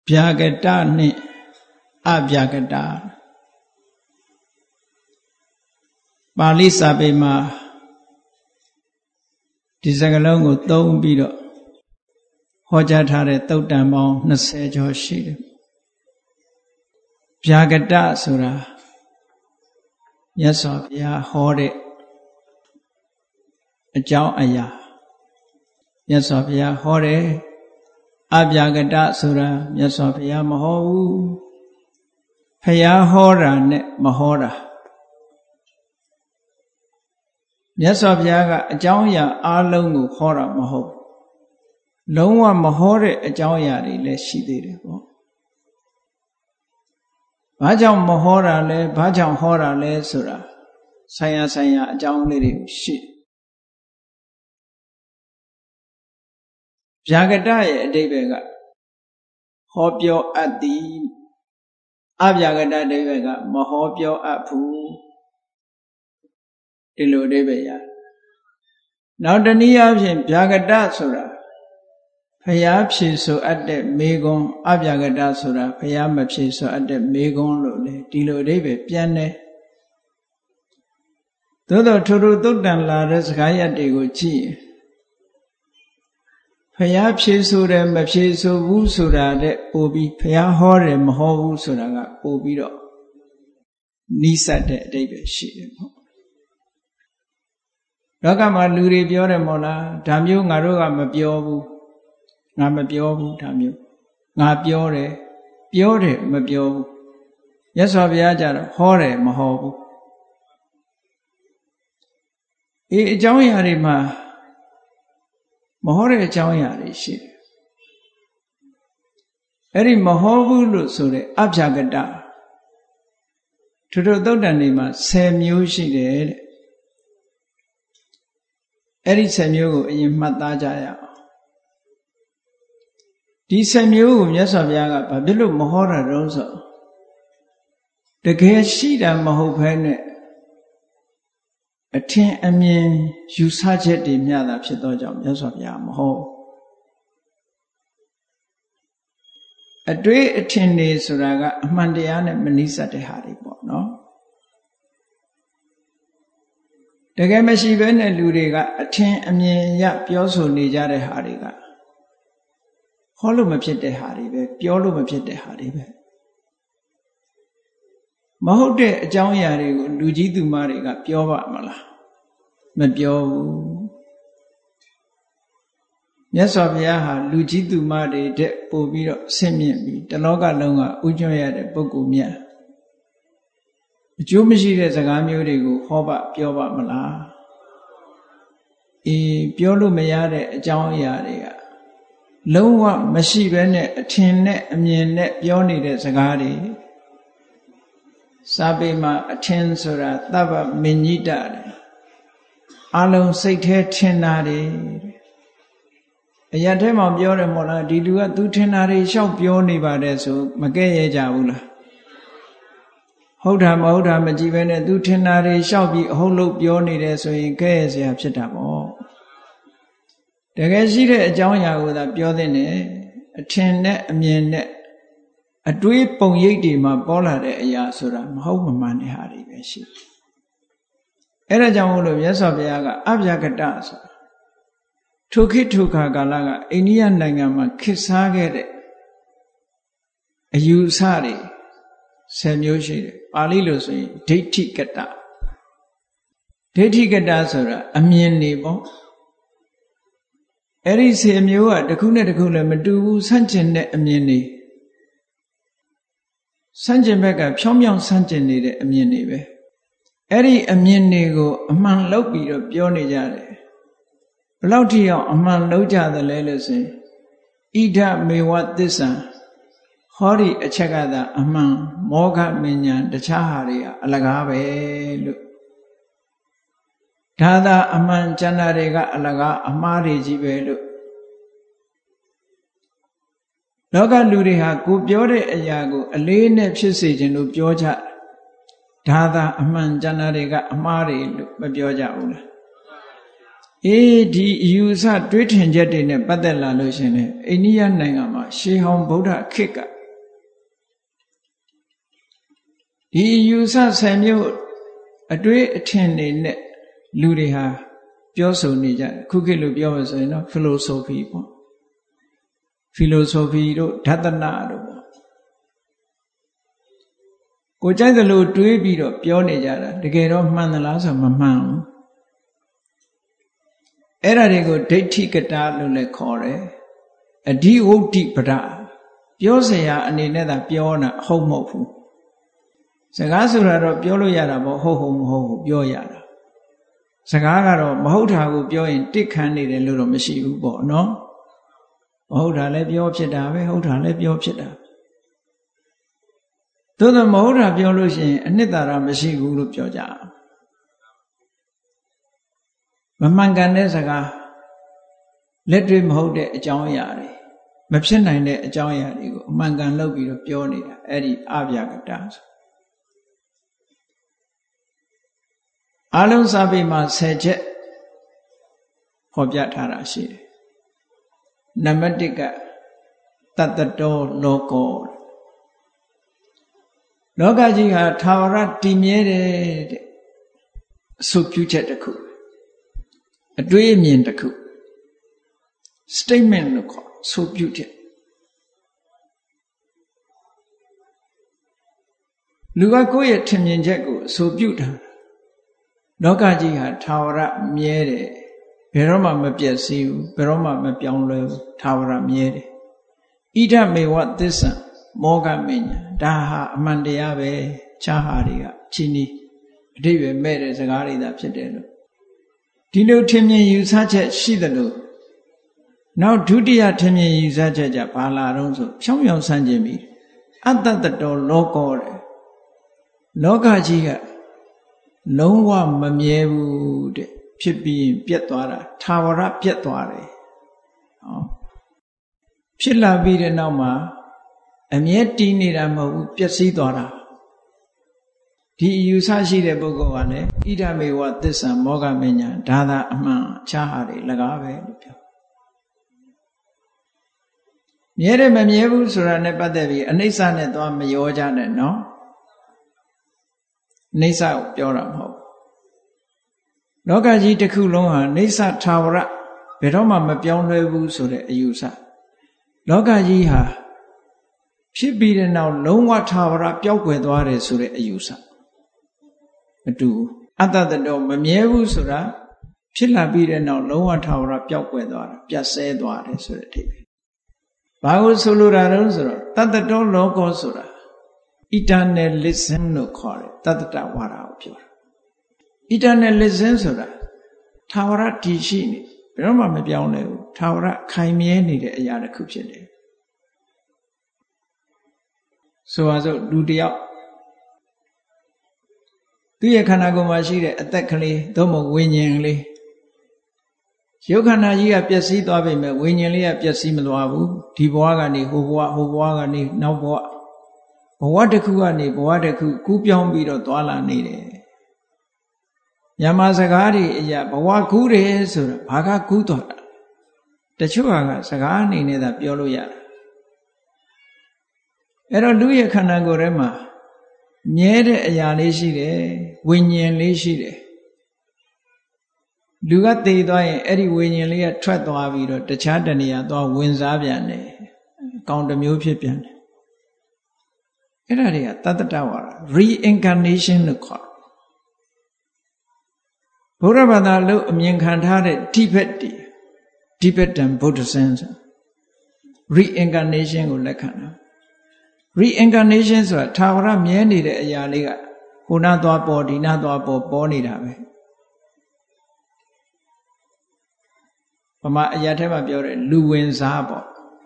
ဗျာကတနှင့်အဗျာကတပါဠိစာပေမှာဒီစကားလုံးကိုသုံးပြီးတော့ဟောကြားထားတဲ့သုတ်တံပေါင်း20ကျော်ရှိတယ်ဗျာကတဆိုတာမြတ်စွာဘုရားဟောတဲ့အကြောင်းအရာမြတ်စွာဘုရားဟောတယ်အဗျာကတဆိုတာမြတ်စွာဘုရားမဟောဘူးဘုရားဟောတာနဲ့မဟောတာမြတ်စွာဘုရားကအကြောင်းအရာအလုံးကိုဟောတာမဟုတ်လုံးဝမဟောတဲ့အကြောင်းအရာတွေလည်းရှိသေးတယ်ပေါ့ဘာကြောင့်မဟောတာလဲဘာကြောင့်ဟောတာလဲဆိုတာဆိုင်ရာအကြောင်းလေးတွေရှိဗျာကတရဲ့အဓိပ္ပာယ်ကဟောပြောအပ်သည်အဗျာကတအဓိပ္ပာယ်ကမဟောပြောအပ်ဘူးဒီလိုအဓိပ္ပာယ်ရနောက်တနည်းအားဖြင့်ဗျာကတဆိုတာဘုရားဖြေဆိုအပ်တဲ့မေခွန်းအဗျာကတဆိုတာဘုရားမဖြေဆိုအပ်တဲ့မေခွန်းလို့လေဒီလိုအဓိပ္ပာယ်ပြန်တယ်သို့တော့ထိုသုတ်တန်လာတဲ့စကားရပ်တွေကိုကြည့်ဘုရားဖြေဆိုတယ်မဖြေဆိုဘူးဆိုတာတဲ့ပို့ပြီးဘုရားဟောတယ်မဟောဘူးဆိုတာကပို့ပြီးတော့နီးစပ်တဲ့အဓိပ္ပာယ်ရှိတယ်ပေါ့လောကမှာလူတွေပြောတယ်မို့လားဒါမျိုးငါတို့ကမပြောဘူးငါမပြောဘူးဒါမျိုးငါပြောတယ်မပြောဘူးမြတ်စွာဘုရားကြတော့ဟောတယ်မဟောဘူးအကြောင်းအရာတွေမှာမဟောတဲ့အကြောင်းအရာတွေရှိတယ်အဲ့ဒီမဟောဘူးလို့ဆိုတဲ့အဗျာကတထိုသုတ်တန်တွေမှာ10မျိုးရှိတယ်တဲ့အဲ့ဒီ10မျိုးကိုအရင်မှတ်သားကြရအောင်ဒီ10မျိုးကိုမြတ်စွာဘုရားကဘာဖြစ်လို့မဟောတာတုံးဆိုတကယ်ရှိတာမဟုတ်ဘဲနဲ့အထင်အမြင်ယူဆချက်တွေမျှတာဖြစ်သောကြောင့်မြတ်စွာဘုရားမဟောအတွေ့အထင်တွေဆိုတာကအမှန်တရားနဲ့မနိစ္စတဲ့ဟာတွေပေါ့နော်တကယ်မရှိဘဲနဲ့လူတွေကအထင်အမြင်ရပြောဆိုနေကြတဲ့ဟာတွေကဟောလို့မဖြစ်တဲ့ဟာတွေပဲပြောလို့မဖြစ်တဲ့ဟာတွေပဲမဟုတ်တဲ့အကြောင်းအရာတွေကိုလူကြီးသူမတွေကပြောပါမလားမပြောဘူးမြတ်စွာဘုရားဟာလူကြီးသူမတွေတဲ့ပို့ပြီးတော့ဆင့်မြင့်ပြီးတလောကလုံးကဥကျွမ်းရတဲ့ပုဂ္ဂိုလ်မြတ်အကျိုးမရှိတဲ့စကားမျိုးတွေကိုဟောပါပြောပါမလားပြောလို့မရတဲ့အကြောင်းအရာတွေကလုံးဝမရှိဘဲနဲ့အထင်နဲ့အမြင်နဲ့ပြောနေတဲ့စကားတွေစာပေမှာအထင်ဆိုတာသဗ္ဗမဉ္ဇိတအလုံးစိတ်แท้ထင်တာတွေအရာထဲမှာပြောတယ်မို့လားဒီလူကသူထင်တာတွေရှောက်ပြောနေပါတယ်ဆိုမကဲ့ရဲ့ကြဘူးလားဟုတ်တာမဟုတ်တာမကြည့်ပဲနဲ့သူထင်တာတွေရှောက်ပြီးအဟုတ်လို့ပြောနေတယ်ဆိုရင်ကဲ့ရဲ့စရာဖြစ်တာပေါ့တကယ်ရှိတဲ့အကြောင်းအရာကိုသာပြောသင့်တယ်အထင်နဲ့အမြင်နဲ့အတွေးပုံရိပ်တွေမှာပေါ်လာတဲ့အရာဆိုတာမဟုတ်မမှန်တဲ့ဟာတွေပဲရှိတယ်အဲ့ဒါကြောင့်မို့လို့မြတ်စွာဘုရားကအဗျာကတဆိုထိုခေတ်ထိုခါကာလကအိန္ဒိယနိုင်ငံမှာခေတ်စားခဲ့တဲ့အယူအဆတွေ10မျိုးရှိတယ်ပါဠိလိုဆိုရင်ဒိဋ္ဌိကတဆိုတာအမြင်တွေပေါ့အဲ့ဒီ10မျိုးကတစ်ခုနဲ့တစ်ခုလည်းမတူဘူးဆန့်ကျင်တဲ့အမြင်တွေဆန့်ကျင်ဘက်ကဖြောင်းဖြောင်းဆန့်ကျင်နေတဲ့အမြင်တွေပဲအဲ့ဒီအမြင်တွေကိုအမှန်လောက်ပြီးတော့ပြောနေကြတယ်ဘလောက်ထိအောင်အမှန်လောက်ကြသလဲလို့ဆိုရင်ဣဒမေဝသစ္ဆံဟောဒီအချက်ကသာအမှန်မောဃမဉ္ဇဉ်တခြားဟာတွေကအလကားပဲလို့ဒါသာအမှန်ကျန်တာတွေကအလကားအမှားတွေကြီးပဲလို့လောကလူတွေဟာကိုပြောတဲ့အရာကိုအလေးနဲ့ဖြစ်စေခြင်းလို့ပြောကြဒါသာအမှန်ကျန်တာတွေကအမှားတွေလို့မပြောကြဘူးလားဒီအယူအဆတွေးထင်ချက်တွေနဲ့ပတ်သက်လာလို့ရှင်လေအိန္ဒိယနိုင်ငံမှာရှေးဟောင်းဗုဒ္ဓခေတ်ကဒီယူဆ10မျိုးအတွေ့အထင်တွေနဲ့လူတွေဟာပြောဆိုနေကြတယ်ခုခေတ်လိုပြောမှဆိုရင်တော့ philosophy ပေါ့ philosophy တို့ဓတနာတို့ပေါ့ကိုကြိုက်သလိုတွေးပြီးတော့ပြောနေကြတာတကယ်တော့မှန်သလားဆိုမမှန်ဘူးအဲ့ဒါတွေကိုဒိဋ္ဌိကတာလို့လည်းခေါ်တယ်အဓိဝုဒ္ဓိပဒပြောเสียအနေနဲ့သာပြောတာဟုတ်မဟုတ်ဘူးစကားဆိုတာတော့ပြောလို့ရတာပေါ့ဟုတ်မဟုတ်ဘူးပြောရတာစကားကတော့မဟုတ်တာကိုပြောရင်တစ်ခံနေတယ်လို့တော့မရှိဘူးပေါ့နော်မဟုတ်တာလည်းပြောဖြစ်တာပဲဟုတ်တာလည်းပြောဖြစ်တာသို့သောမဟုတ်တာပြောလို့ရှိရင်အနှစ်သာရမရှိဘူးလို့ပြောကြမမှန်ကန်တဲ့စကားလက်တွေ့မဟုတ်တဲ့အကြောင်းအရာတွေမဖြစ်နိုင်တဲ့အကြောင်းအရာတွေကိုအမှန်ကန်လုပ်ပြီးတော့ပြောနေတာအဲ့ဒီအဗျာကတဆိုအလုံးစာပေမှာ10ချက်ဖော်ပြထားတာရှိတယ်နံပါတ်1ကတတ္တတောလောကောလောကကြီးဟာထာဝရတည်မြဲတယ်တဲ့အဆိုပြုချက်တစ်ခုအတွေးအမြင်တစ်ခု statement လို့ခေါ်ဆိုပြုချက်လူကကိုယ့်ရဲ့ထင်မြင်ချက်ကိုဆိုပြုတာလောကကြီးဟာထာဝရမြဲတယ်ဘယ်တော့မှမပြည့်စည်ဘူးဘယ်တော့မှမပြောင်းလဲဘူးထာဝရမြဲတယ်ဣဒမေဝသစ္စာမောဂမညာဒါဟာအမှန်တရားပဲခြားဟာတွေကချင်းဤအတိပဲမဲ့တဲ့စကားတွေသာဖြစ်တယ်လို့ဒီလိုထင်မြင်ယူဆချက်ရှိတယ်လို့နောက်ဒုတိယထင်မြင်ယူဆချက်ကြဘာလာတော့ဆိုဖြောင်းဖြောင်းဆန်းခြင်းပြီအတ္တတတောလောကောတဲ့လောကကြီးကလုံးဝမမြဲဘူးတဲ့ဖြစ်ပြီးပြတ်သွားတာထာဝရပြတ်သွားတယ်ဟောဖြစ်လာပြီးတဲ့နောက်မှာအမြဲတည်နေတာမဟုတ်ဘူးပျက်စီးသွားတာဒီအယူဆရှိတဲ့ပုဂ္ဂိုလ်ကလည်းဣဒမေဝသစ္စာမောဂမညာဒါသာအမှန်ခြားဟာတွေလကားပဲလို့ပြောမြဲတယ်မမြဲဘူးဆိုတာနဲ့ပတ်သက်ပြီးအနိစ္စနဲ့သွားမရောကြနဲ့နော်နိစ္စကိုပြောတာမဟုတ်လောကကြီးတစ်ခုလုံးဟာနိစ္စထာဝရဘယ်တော့မှမပြောင်းလဲဘူးဆိုတဲ့အယူဆလောကကြီးဟာဖြစ်ပြီးတဲ့နောက်လုံးဝထာဝရပျောက်ကွယ်သွားတယ်ဆိုတဲ့အယူဆမတူအတ္တတတော်မမြဲဘူးဆိုတာဖြစ်လာပြီးတဲ့နောက်လုံးဝထာဝရပျောက်ကွယ်သွားတာပြတ်ဆဲသွားတယ်ဆိုတဲ့အဓိပ္ပာယ်ဘာကိုဆိုလိုတာလဲဆိုတော့တတ္တတောလောကောဆိုတာ eternalism လို့ခေါ်တယ်တတ္တတဝါဒကိုပြောတာ eternalism ဆိုတာထာဝရတည်ရှိနေဘယ်တော့မှမပြောင်းလဲဘူးထာဝရခိုင်မြဲနေတဲ့အရာတစ်ခုဖြစ်တယ်ဆိုပါစို့လူတယောက်သူ့ရဲ့ခန္ဓာကိုယ်မှာရှိတဲ့အသက်ကလေးသို့မဟုတ်ဝိညာဉ်လေးရုပ်ခန္ဓာကြီးကပျက်စီးသွားပြီမဲ့ဝိညာဉ်လေးကပျက်စီးမသွားဘူးဒီဘဝကနေဟိုဘဝကနေနောက်ဘဝတစ်ခုကနေဘဝတစ်ခုကူးပြောင်းပြီးတော့သွားလာနေတယ်မြန်မာစကားတွေအရာဘဝကူးတယ်ဆိုတာဘာကကူးသွားတာတချို့ကစကားအနေနဲ့သာပြောလို့ရတယ်အဲ့တော့လူရဲ့ခန္ဓာကိုယ်ထဲမှာမြဲတဲ့အရာလေးရှိတယ်ဝိညာဉ်လေးရှိတယ်လူကသေသွားရင်အဲ့ဒီဝိညာဉ်လေးကထွက်သွားပြီးတော့တခြားတဏှာသွားဝင်စားပြန်တယ်အကောင်တစ်မျိုးဖြစ်ပြန်တယ်အဲ့ဒါတွေကတတ္တတဝါဒ reincarnation လို့ခေါ်ဘုရားဘာသာလို့အမြင်ခံထားတဲ့ Tibetan Buddhism reincarnation ကိုလက်ခံတာreincarnation ဆိုတာထာဝရမြဲနေတဲ့အရာလေးကဟိုနာသွားပေါ်ဒီနာသွားပေါ်နေတာပဲဗမာအရာထဲမှာပြောတဲ့လူဝင်စားပေါ့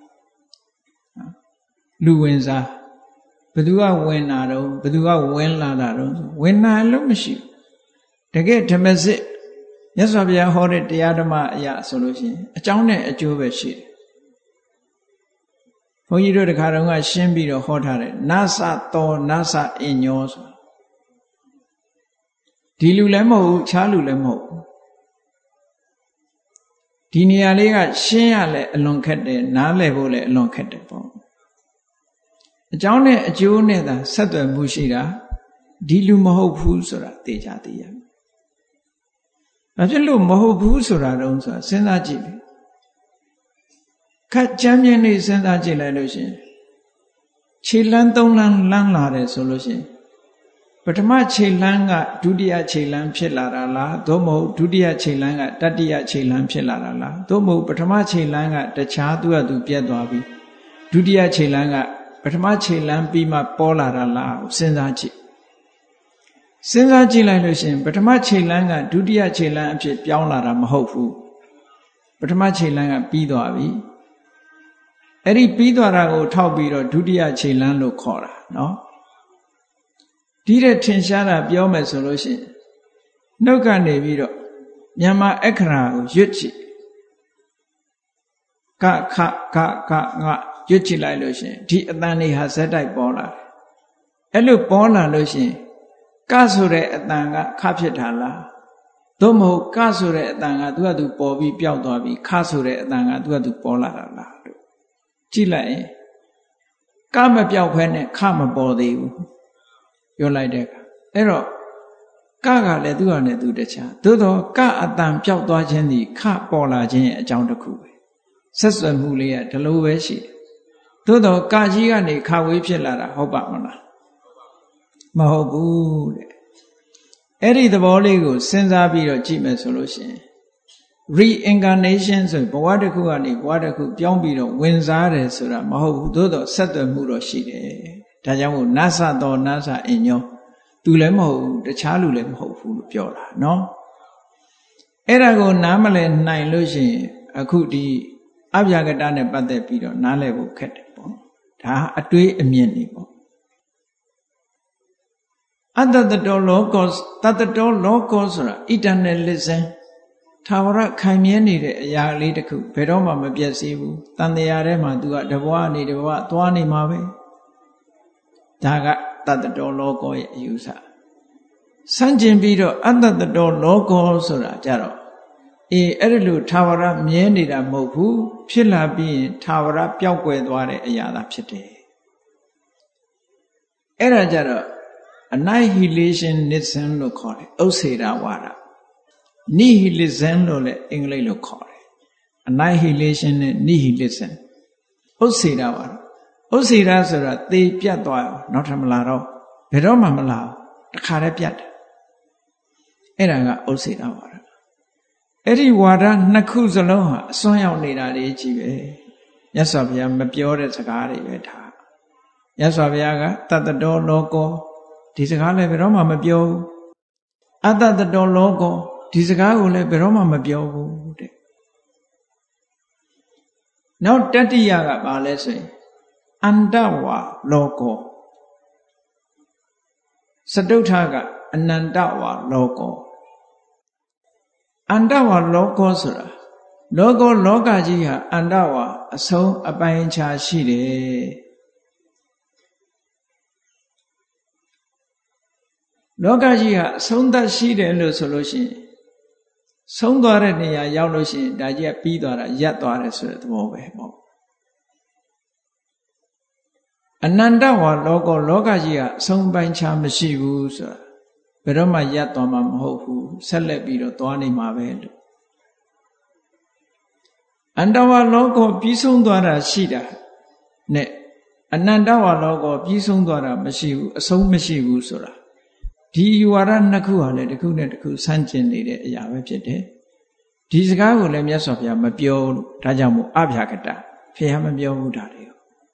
လူဝင်စားဘယ်သူကဝင်လာတော့ဘယ်သူကဝင်လာတာတော့ဝင်လာလို့မရှိဘူးတကယ်ဓမ္မစစ်မြတ်စွာဘုရားဟောတဲ့တရားဓမ္မအရာဆိုလို့ရှိရင်အကြောင်းနဲ့အကျိုးပဲရှိတယ်ဘုန်းကြီးတို့တခါတုန်းကရှင်းပြီးတော့ဟောထားတယ်နသတောနသအညောဆိုဒီလူလည်းမဟုတ်ဘူးခြားလူလည်းမဟုတ်ဘူးဒီနေရာလေးကရှင်းရလဲအလွန်ခက်တယ်နားလည်ဖို့လည်းအလွန်ခက်တယ်ပေါ့အကြောင်းနဲ့အကျိုးနဲ့သာဆက်သွယ်မှုရှိတာဒီလူမဟုတ်ဘူးဆိုတာသိကြသိရမယ်။ဘာဖြစ်လို့မဟုတ်ဘူးဆိုတာတုံးဆိုတာစဉ်းစားကြည့်လေ။ခက်ကြမ်းမြင့်နေစဉ်းစားကြည့်လိုက်လို့ရှိရင်ခြေလမ်း၃လမ်းလမ်းလာတယ်ဆိုလို့ရှိရင်ပထမခြေလမ်းကဒုတိယခြေလမ်းဖြစ်လာတာလားသို့မဟုတ်ဒုတိယခြေလမ်းကတတိယခြေလမ်းဖြစ်လာတာလားသို့မဟုတ်ပထမခြေလမ်းကတခြားသူ့အတူပြတ်သွားပြီဒုတိယခြေလမ်းကပထမခြေလမ်းပြီးမှပေါ်လာတာလားစဉ်းစားကြည့်လိုက်လို့ရှိရင်ပထမခြေလမ်းကဒုတိယခြေလမ်းအဖြစ်ပြောင်းလာတာမဟုတ်ဘူးပထမခြေလမ်းကပြီးသွားပြီအဲ့ဒီပြီးသွားတာကိုထောက်ပြီးတော့ဒုတိယခြေလမ်းလို့ခေါ်တာနော်ဒီတဲ့ထင်ရှားတာပြောမယ်ဆိုလို့ရှိရင်နှုတ်ကနေပြီးတော့မြန်မာအခရာကိုရွတ်ကြည့်ကခကကငရွတ်ကြည့်လိုက်လို့ရှိရင်ဒီအတန်တွေဟာဇက်တိုက်ပေါ်လာတယ်အဲ့လိုပေါ်လာလို့ရှိရင်ကဆိုတဲ့အတန်ကခဖြစ်တာလားသို့မဟုတ်ကဆိုတဲ့အတန်ကသူကသူပေါ်ပြီးပျောက်သွားပြီးခဆိုတဲ့အတန်ကသူကသူပေါ်လာတာလားလို့ကြည့်လိုက်ရင်ကမပျောက်ဖဲနဲ့ခမပေါ်သေးဘူးပြောလိုက်တဲ့အခါအဲ့တော့ကလည်းသူ့ဟာနဲ့သူတခြားသို့တော့ကအတန်ပျောက်သွားခြင်းဒီခပေါ်လာခြင်းရဲ့အကြောင်းတစ်ခုပဲဆက်ဆွယ်မှုလေးကဒီလိုပဲရှိတယ်သို့တော့ကကြီးကနေခဝေးဖြစ်လာတာဟုတ်ပါမလားမဟုတ်ဘူးတဲ့အဲ့ဒီသဘောလေးကိုစဉ်းစားပြီးတော့ကြည့်မယ်ဆိုလို့ရှိရင် reincarnation ဆိုဘဝတစ်ခုကနေဘဝတစ်ခုပြောင်းပြီးတော့ဝင်စားတယ်ဆိုတာမဟုတ်ဘူးသို့တော့ဆက်သွယ်မှုတော့ရှိတယ်ဒါကြောင့်မို့နသတော်နသအင်ညောသူလည်းမဟုတ်ဘူးတခြားလူလည်းမဟုတ်ဘူးလို့ပြောတာနော်အဲ့ဒါကိုနားမလည်နိုင်လို့ရှိရင်အခုဒီအဗျာကတနဲ့ပတ်သက်ပြီးတော့နားလည်ဖို့ခက်တယ်ပေါ့ဒါအတွေးအမြင်တွေပေါ့အတ္တတောလောကောတတ္တတောလောကောဆိုတာ eternalism ထာဝရခိုင်မြဲနေတဲ့အရာလေးတစ်ခုဘယ်တော့မှမပြတ်စေဘူးတန်တရားထဲမှာ तू ကတဘဝနေတဘဝသွားနေမှာပဲဒါကတတ္တတောလောကောရဲ့အယူဆဆန့်ကျင်ပြီးတော့အတ္တတောလောကောဆိုတာကြတော့အဲ့ဒီလိုထာဝရမြဲနေတာမဟုတ်ဘူးဖြစ်လာပြီးရင်ထာဝရပျောက်ကွယ်သွားတဲ့အရာသာဖြစ်တယ်အဲ့ဒါကြတော့ annihilationism လို့ခေါ်တယ်ဥစ္စေရဝါဒ nihilism လို့လည်းအင်္ဂလိပ်လိုခေါ်တယ် annihilation နဲ့ nihilism ဥစ္စေရဝါဒဥစ္စေရဆိုတာသေပြတ်သွားရောနောက်ထပ်မလာတော့ဘယ်တော့မှမလာတခါတည်းပြတ်တယ်အဲ့ဒါကဥစ္စေရဝါဒအဲ့ဒီဝါဒနှစ်ခုစလုံးဟာအစွန်းရောက်နေတာတွေကြီးပဲမြတ်စွာဘုရားမပြောတဲ့စကားတွေပဲဒါမြတ်စွာဘုရားကတတ္တတောလောကောဒီစကားလည်းဘယ်တော့မှမပြောဘူးအတ္တတောလောကောဒီစကားကိုလည်းဘယ်တော့မှမပြောဘူးတဲ့နောက်တတိယကဘာလဲဆိုရင်အန္တဝါလောကောစတုထကအနန္တဝါလောကောအန္တဝါလောကောဆိုတာလောကောလောကကြီးဟာအန္တဝါအဆုံးအပိုင်းခြားရှိတယ်လောကကြီးဟာအဆုံးသတ်ရှိတယ်လို့ဆိုလို့ရှိရင်ဆုံးသွားတဲ့နေရာရောက်လို့ရှိရင်ဒါကြီးကပြီးသွားတာရပ်သွားတယ်ဆိုတဲ့သဘောပဲပေါ့အနန္တဝါလောကောလောကကြီးကအဆုံးပိုင်းခြားမရှိဘူးဆိုတာဘယ်တော့မှရပ်သွားမှာမဟုတ်ဘူးဆက်လက်ပြီးတော့သွားနေမှာပဲလို့အန္တဝါလောကောပြီးဆုံးသွားတာရှိတာနဲ့အနန္တဝါလောကောပြီးဆုံးသွားတာမရှိဘူးအဆုံးမရှိဘူးဆိုတာဒီယူဝါဒနှစ်ခုဟာလည်းတစ်ခုနဲ့တစ်ခုဆန့်ကျင်နေတဲ့အရာပဲဖြစ်တယ်ဒီစကားကိုလည်းမြတ်စွာဘုရားမပြောလို့ဒါကြောင့်မို့အဗျာကတဘုရားမပြောဘူးဒါတွေ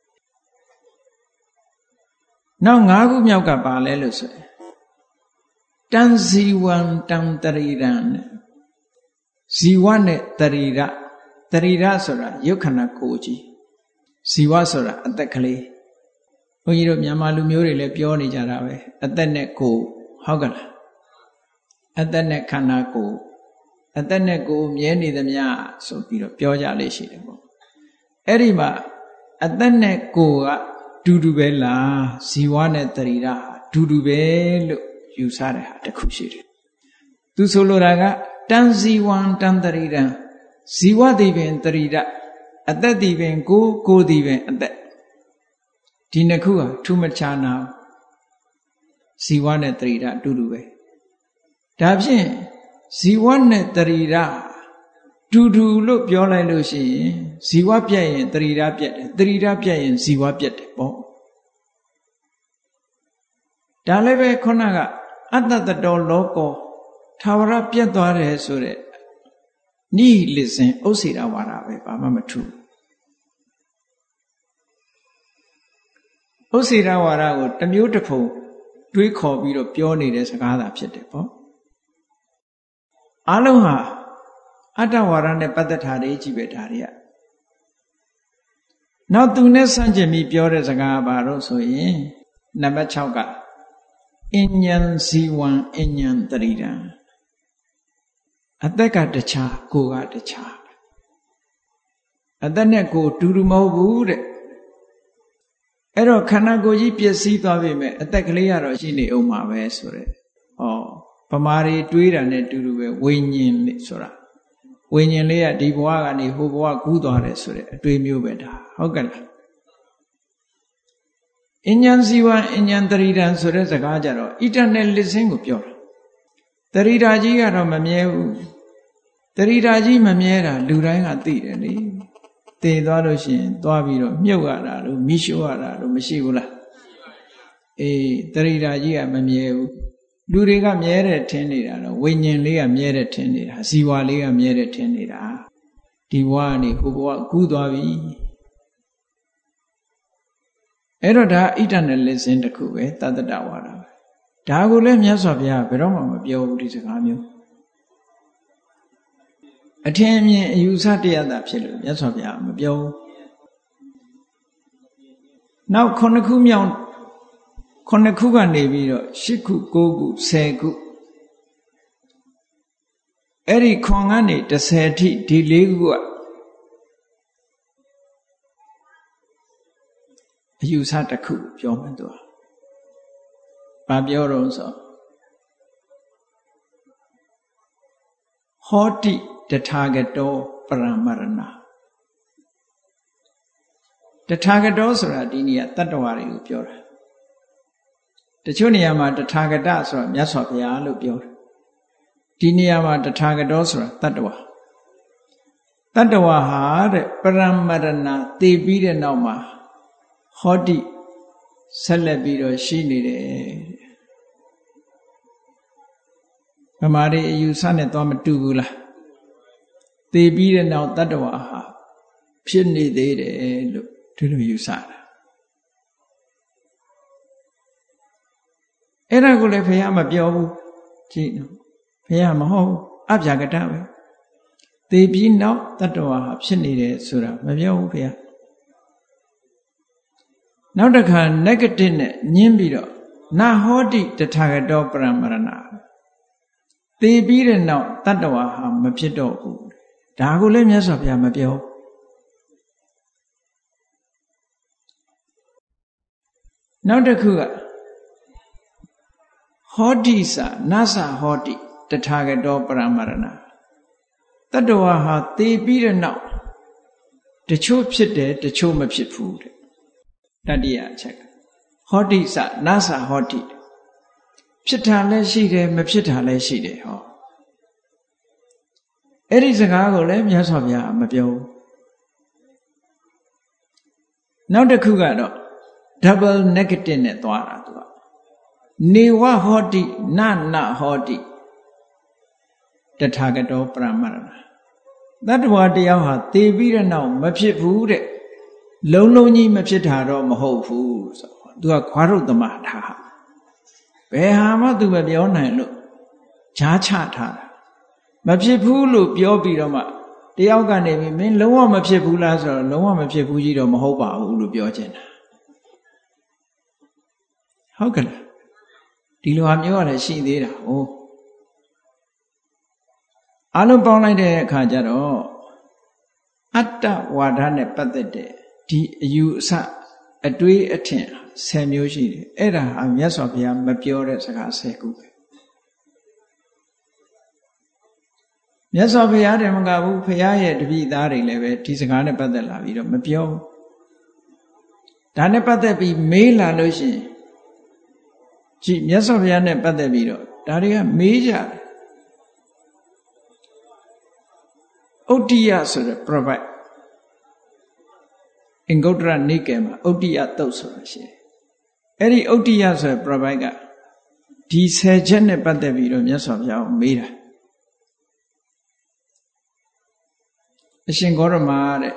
နောက်၅ခုမြောက်ကပါလဲလို့ဆိုရင်တန်ဇီဝံတံတရိရံဇီဝနဲ့တရိရဆိုတာယုတ်ခဏကိုကြီးဇီဝဆိုတာအသက်ကလေးဘုန်းကြီးတို့မြန်မာလူမျိုးတွေလည်းပြောနေကြတာပဲအသက်နဲ့ကိုယ်ဟုတ်ကလားအသက်နဲ့ခန္ဓာကိုယ်အသက်နဲ့ကိုယ်မြဲနေသမျှဆိုပြီးတော့ပြောကြလေးရှိတယ်ပေါ့အဲ့ဒီမှာအသက်နဲ့ကိုယ်ကဒူဒူပဲလားဇီဝနဲ့တရိရဒူဒူပဲလို့ယူဆတဲ့ဟာတစ်ခုရှိတယ်သူဆိုလိုတာကတန်ဇီဝံတန်တရိရံဇီဝတိပင်တရိရအသက်တိပင်ကိုယ်တိပင်အသက်ဒီနှစ်ခုဟာထူးမခြားနာဇီဝနဲ့တရိဒအတူတူပဲဒါဖြင့်ဇီဝနဲ့တရိဒတူတူလို့ပြောလိုက်လို့ရှိရင်ဇီဝပြတ်ရင်တရိဒပြတ်တယ်တရိဒပြတ်ရင်ဇီဝပြတ်တယ်ပေါ့ဒါလည်းပဲခုနကအတ္တတတောလောကောထာဝရပြတ်သွားတယ်ဆိုတဲ့နိလစ်စဉ်ဥစ္စေရဝါဒပဲဘာမှမထူးဥစ္စေရဝါဒကိုတစ်မျိုးတစ်ဖုံတွေးခေါ်ပြီးတော့ပြောနေတဲ့စကားသာဖြစ်တယ်ပေါ့အလုံးဟာအတ္တဝါဒနဲ့ပတ်သက်တာတွေကြီးပဲဒါတွေကနောက်သူနဲ့ဆန့်ကျင်ပြီးပြောတဲ့စကားဘာလို့ဆိုရင်နံပါတ်6ကအဉ္ဉံဇီဝံအဉ္ဉံတရိဒံအသက်ကတခြားကိုယ်ကတခြားအသက်နဲ့ကိုယ်တူတူမဟုတ်ဘူးတဲ့အဲ့တော့ခန္ဓာကိုယ်ကြီးပျက်စီးသွားပြီမဲ့အသက်ကလေးကတော့ရှိနေအောင်ပါပဲဆိုတဲ့ဗမာတွေတွေးတာနဲ့တူတူပဲဝိညာဉ်လေးဆိုတာဝိညာဉ်လေးကဒီဘဝကနေဟိုဘဝကူးသွားတယ်ဆိုတဲ့အတွေးမျိုးပဲဒါဟုတ်ကဲ့လားအဉ္ဉံဇီဝံအဉ္ဉံတရိဒံဆိုတဲ့စကားကြတော့ eternal living ကိုပြောတာတရိဒာကြီးကတော့မမြဲဘူးတရိဒာကြီးမမြဲတာလူတိုင်းကသိတယ်လေသေသွားလို့ရှိရင်သွားပြီးတော့မြုပ်ရတာလို့မိရှို့ရတာလို့မရှိဘူးလားအေးတရိဒာကြီးကမမြဲဘူးလူတွေကမြဲတယ်ထင်နေတာတော့ဝိညာဉ်လေးကမြဲတယ်ထင်နေတာဇီဝလေးကမြဲတယ်ထင်နေတာဒီဘဝကနေဟိုဘဝကူးသွားပြီအဲ့တော့ဒါဣတ္တနဲ့လင်းစင်တစ်ခုပဲတတ္တတဝါဒပဲဒါကိုလည်းမြတ်စွာဘုရားဘယ်တော့မှမပြောဘူးဒီစကားမျိုးအထင်အမြင်အယူဆတရားသာဖြစ်လို့မြတ်စွာဘုရားမပြောဘူးနောက်9ခုမြောက်9ခုကနေပြီးတော့10ခု9ခု10ခုအဲ့ဒီခွန်ကနေ10ထိဒီ4ခုကအယူဆတစ်ခုပြောမှသူဘာပြောတော့ဆိုဟောတိတထာဂတောပရမရဏတထာဂတောဆိုတာဒီနေရာတတ္တဝါတွေကိုပြောတာတချို့နေရာမှာတထာဂတဆိုတာမြတ်စွာဘုရားလို့ပြောတယ်ဒီနေရာမှာတထာဂတောဆိုတာတတ္တဝါတတ္တဝါဟာတဲ့ပရမရဏသိပြီးတဲ့နောက်မှာဟောတိဆက်လက်ပြီးတော့ရှိနေတယ်ဗမာတွေအယူဆနဲ့တော့မတူဘူးလားသိပြီးတဲ့နောက်တတ္တဝါဟာဖြစ်နေသေးတယ်လို့ဒီလိုယူဆတာအဲ့ဒါကိုလည်းဘုရားမပြောဘူးကြည့်နော်ဘုရားမဟုတ်အဗျာကတပဲသိပြီးနောက်တတ္တဝါဟာဖြစ်နေတယ်ဆိုတာမပြောဘူးဘုရားနောက်တစ်ခါ negative နဲ့ညှင်းပြီးတော့နာဟောတိတထာဂတောပရမရဏသိပြီးတဲ့နောက်တတ္တဝါဟာမဖြစ်တော့ဘူးဒါကိုလည်းမြတ်စွာဘုရားမပြောနောက်တစ်ခုကဟောတိစနသဟောတိတထာဂတောပရမရဏတတ္တဝါဟာသိပြီးတဲ့နောက်တချို့ဖြစ်တယ်တချို့မဖြစ်ဘူးတဲ့တတိယအချက်ကဟောတိစနသဟောတိဖြစ်တာလည်းရှိတယ်မဖြစ်တာလည်းရှိတယ်ဟောအဲ့ဒီစကားကိုလည်းမြတ်စွာဘုရားမပြောဘူးနောက်တစ်ခုကတော့ double negative နဲ့သွားတာသူကနေဝဟောတိနဟောတိတထာဂတောပရမရဏတတ္တဝါတယောက်ဟာသိပြီးတဲ့နောက်မဖြစ်ဘူးတဲ့လုံးလုံးကြီးမဖြစ်တာတော့မဟုတ်ဘူးဆိုတော့သူကခွာရုပ်သမထားဘယ်ဟာမှသူမပြောနိုင်လို့ဂျားချထားတာမဖြစ်ဘူးလို့ပြောပြီးတော့မှတယောက်ကနေပြီးမင်းလုံးဝမဖြစ်ဘူးလားဆိုတော့လုံးဝမဖြစ်ဘူးကြီးတော့မဟုတ်ပါဘူးလို့ပြောချင်တာဟုတ်ကဲ့ဒီလိုဟာမျိုးကလည်းရှိသေးတာဟုတ်အလုံးပေါင်းလိုက်တဲ့အခါကျတော့အတ္တဝါဒနဲ့ပတ်သက်တဲ့ဒီအယူအဆအတွေးအထင်10မျိုးရှိတယ်အဲ့ဒါဟာမြတ်စွာဘုရားမပြောတဲ့စကား10ခုပဲမြတ်စွာဘုရားတည်းမကဘူးဘုရားရဲ့တပည့်သားတွေလည်းပဲဒီစကားနဲ့ပတ်သက်လာပြီးတော့မပြောဒါနဲ့ပတ်သက်ပြီးမေးလာလို့ရှိရင်ကြည့်မြတ်စွာဘုရားနဲ့ပတ်သက်ပြီးတော့ဒါတွေကမေးကြတယ်ဥဒ္ဒိယဆိုတဲ့ provide အင်္ဂုတ္တရနိကေမှာဥဒ္ဒိယတုတ်ဆိုတာရှိတယ်အဲ့ဒီဥဒ္ဒိယဆိုတဲ့ provide ကဒီ10ချက်နဲ့ပတ်သက်ပြီးတော့မြတ်စွာဘုရားကိုမေးတာအရှင်ဂေါရမတဲ့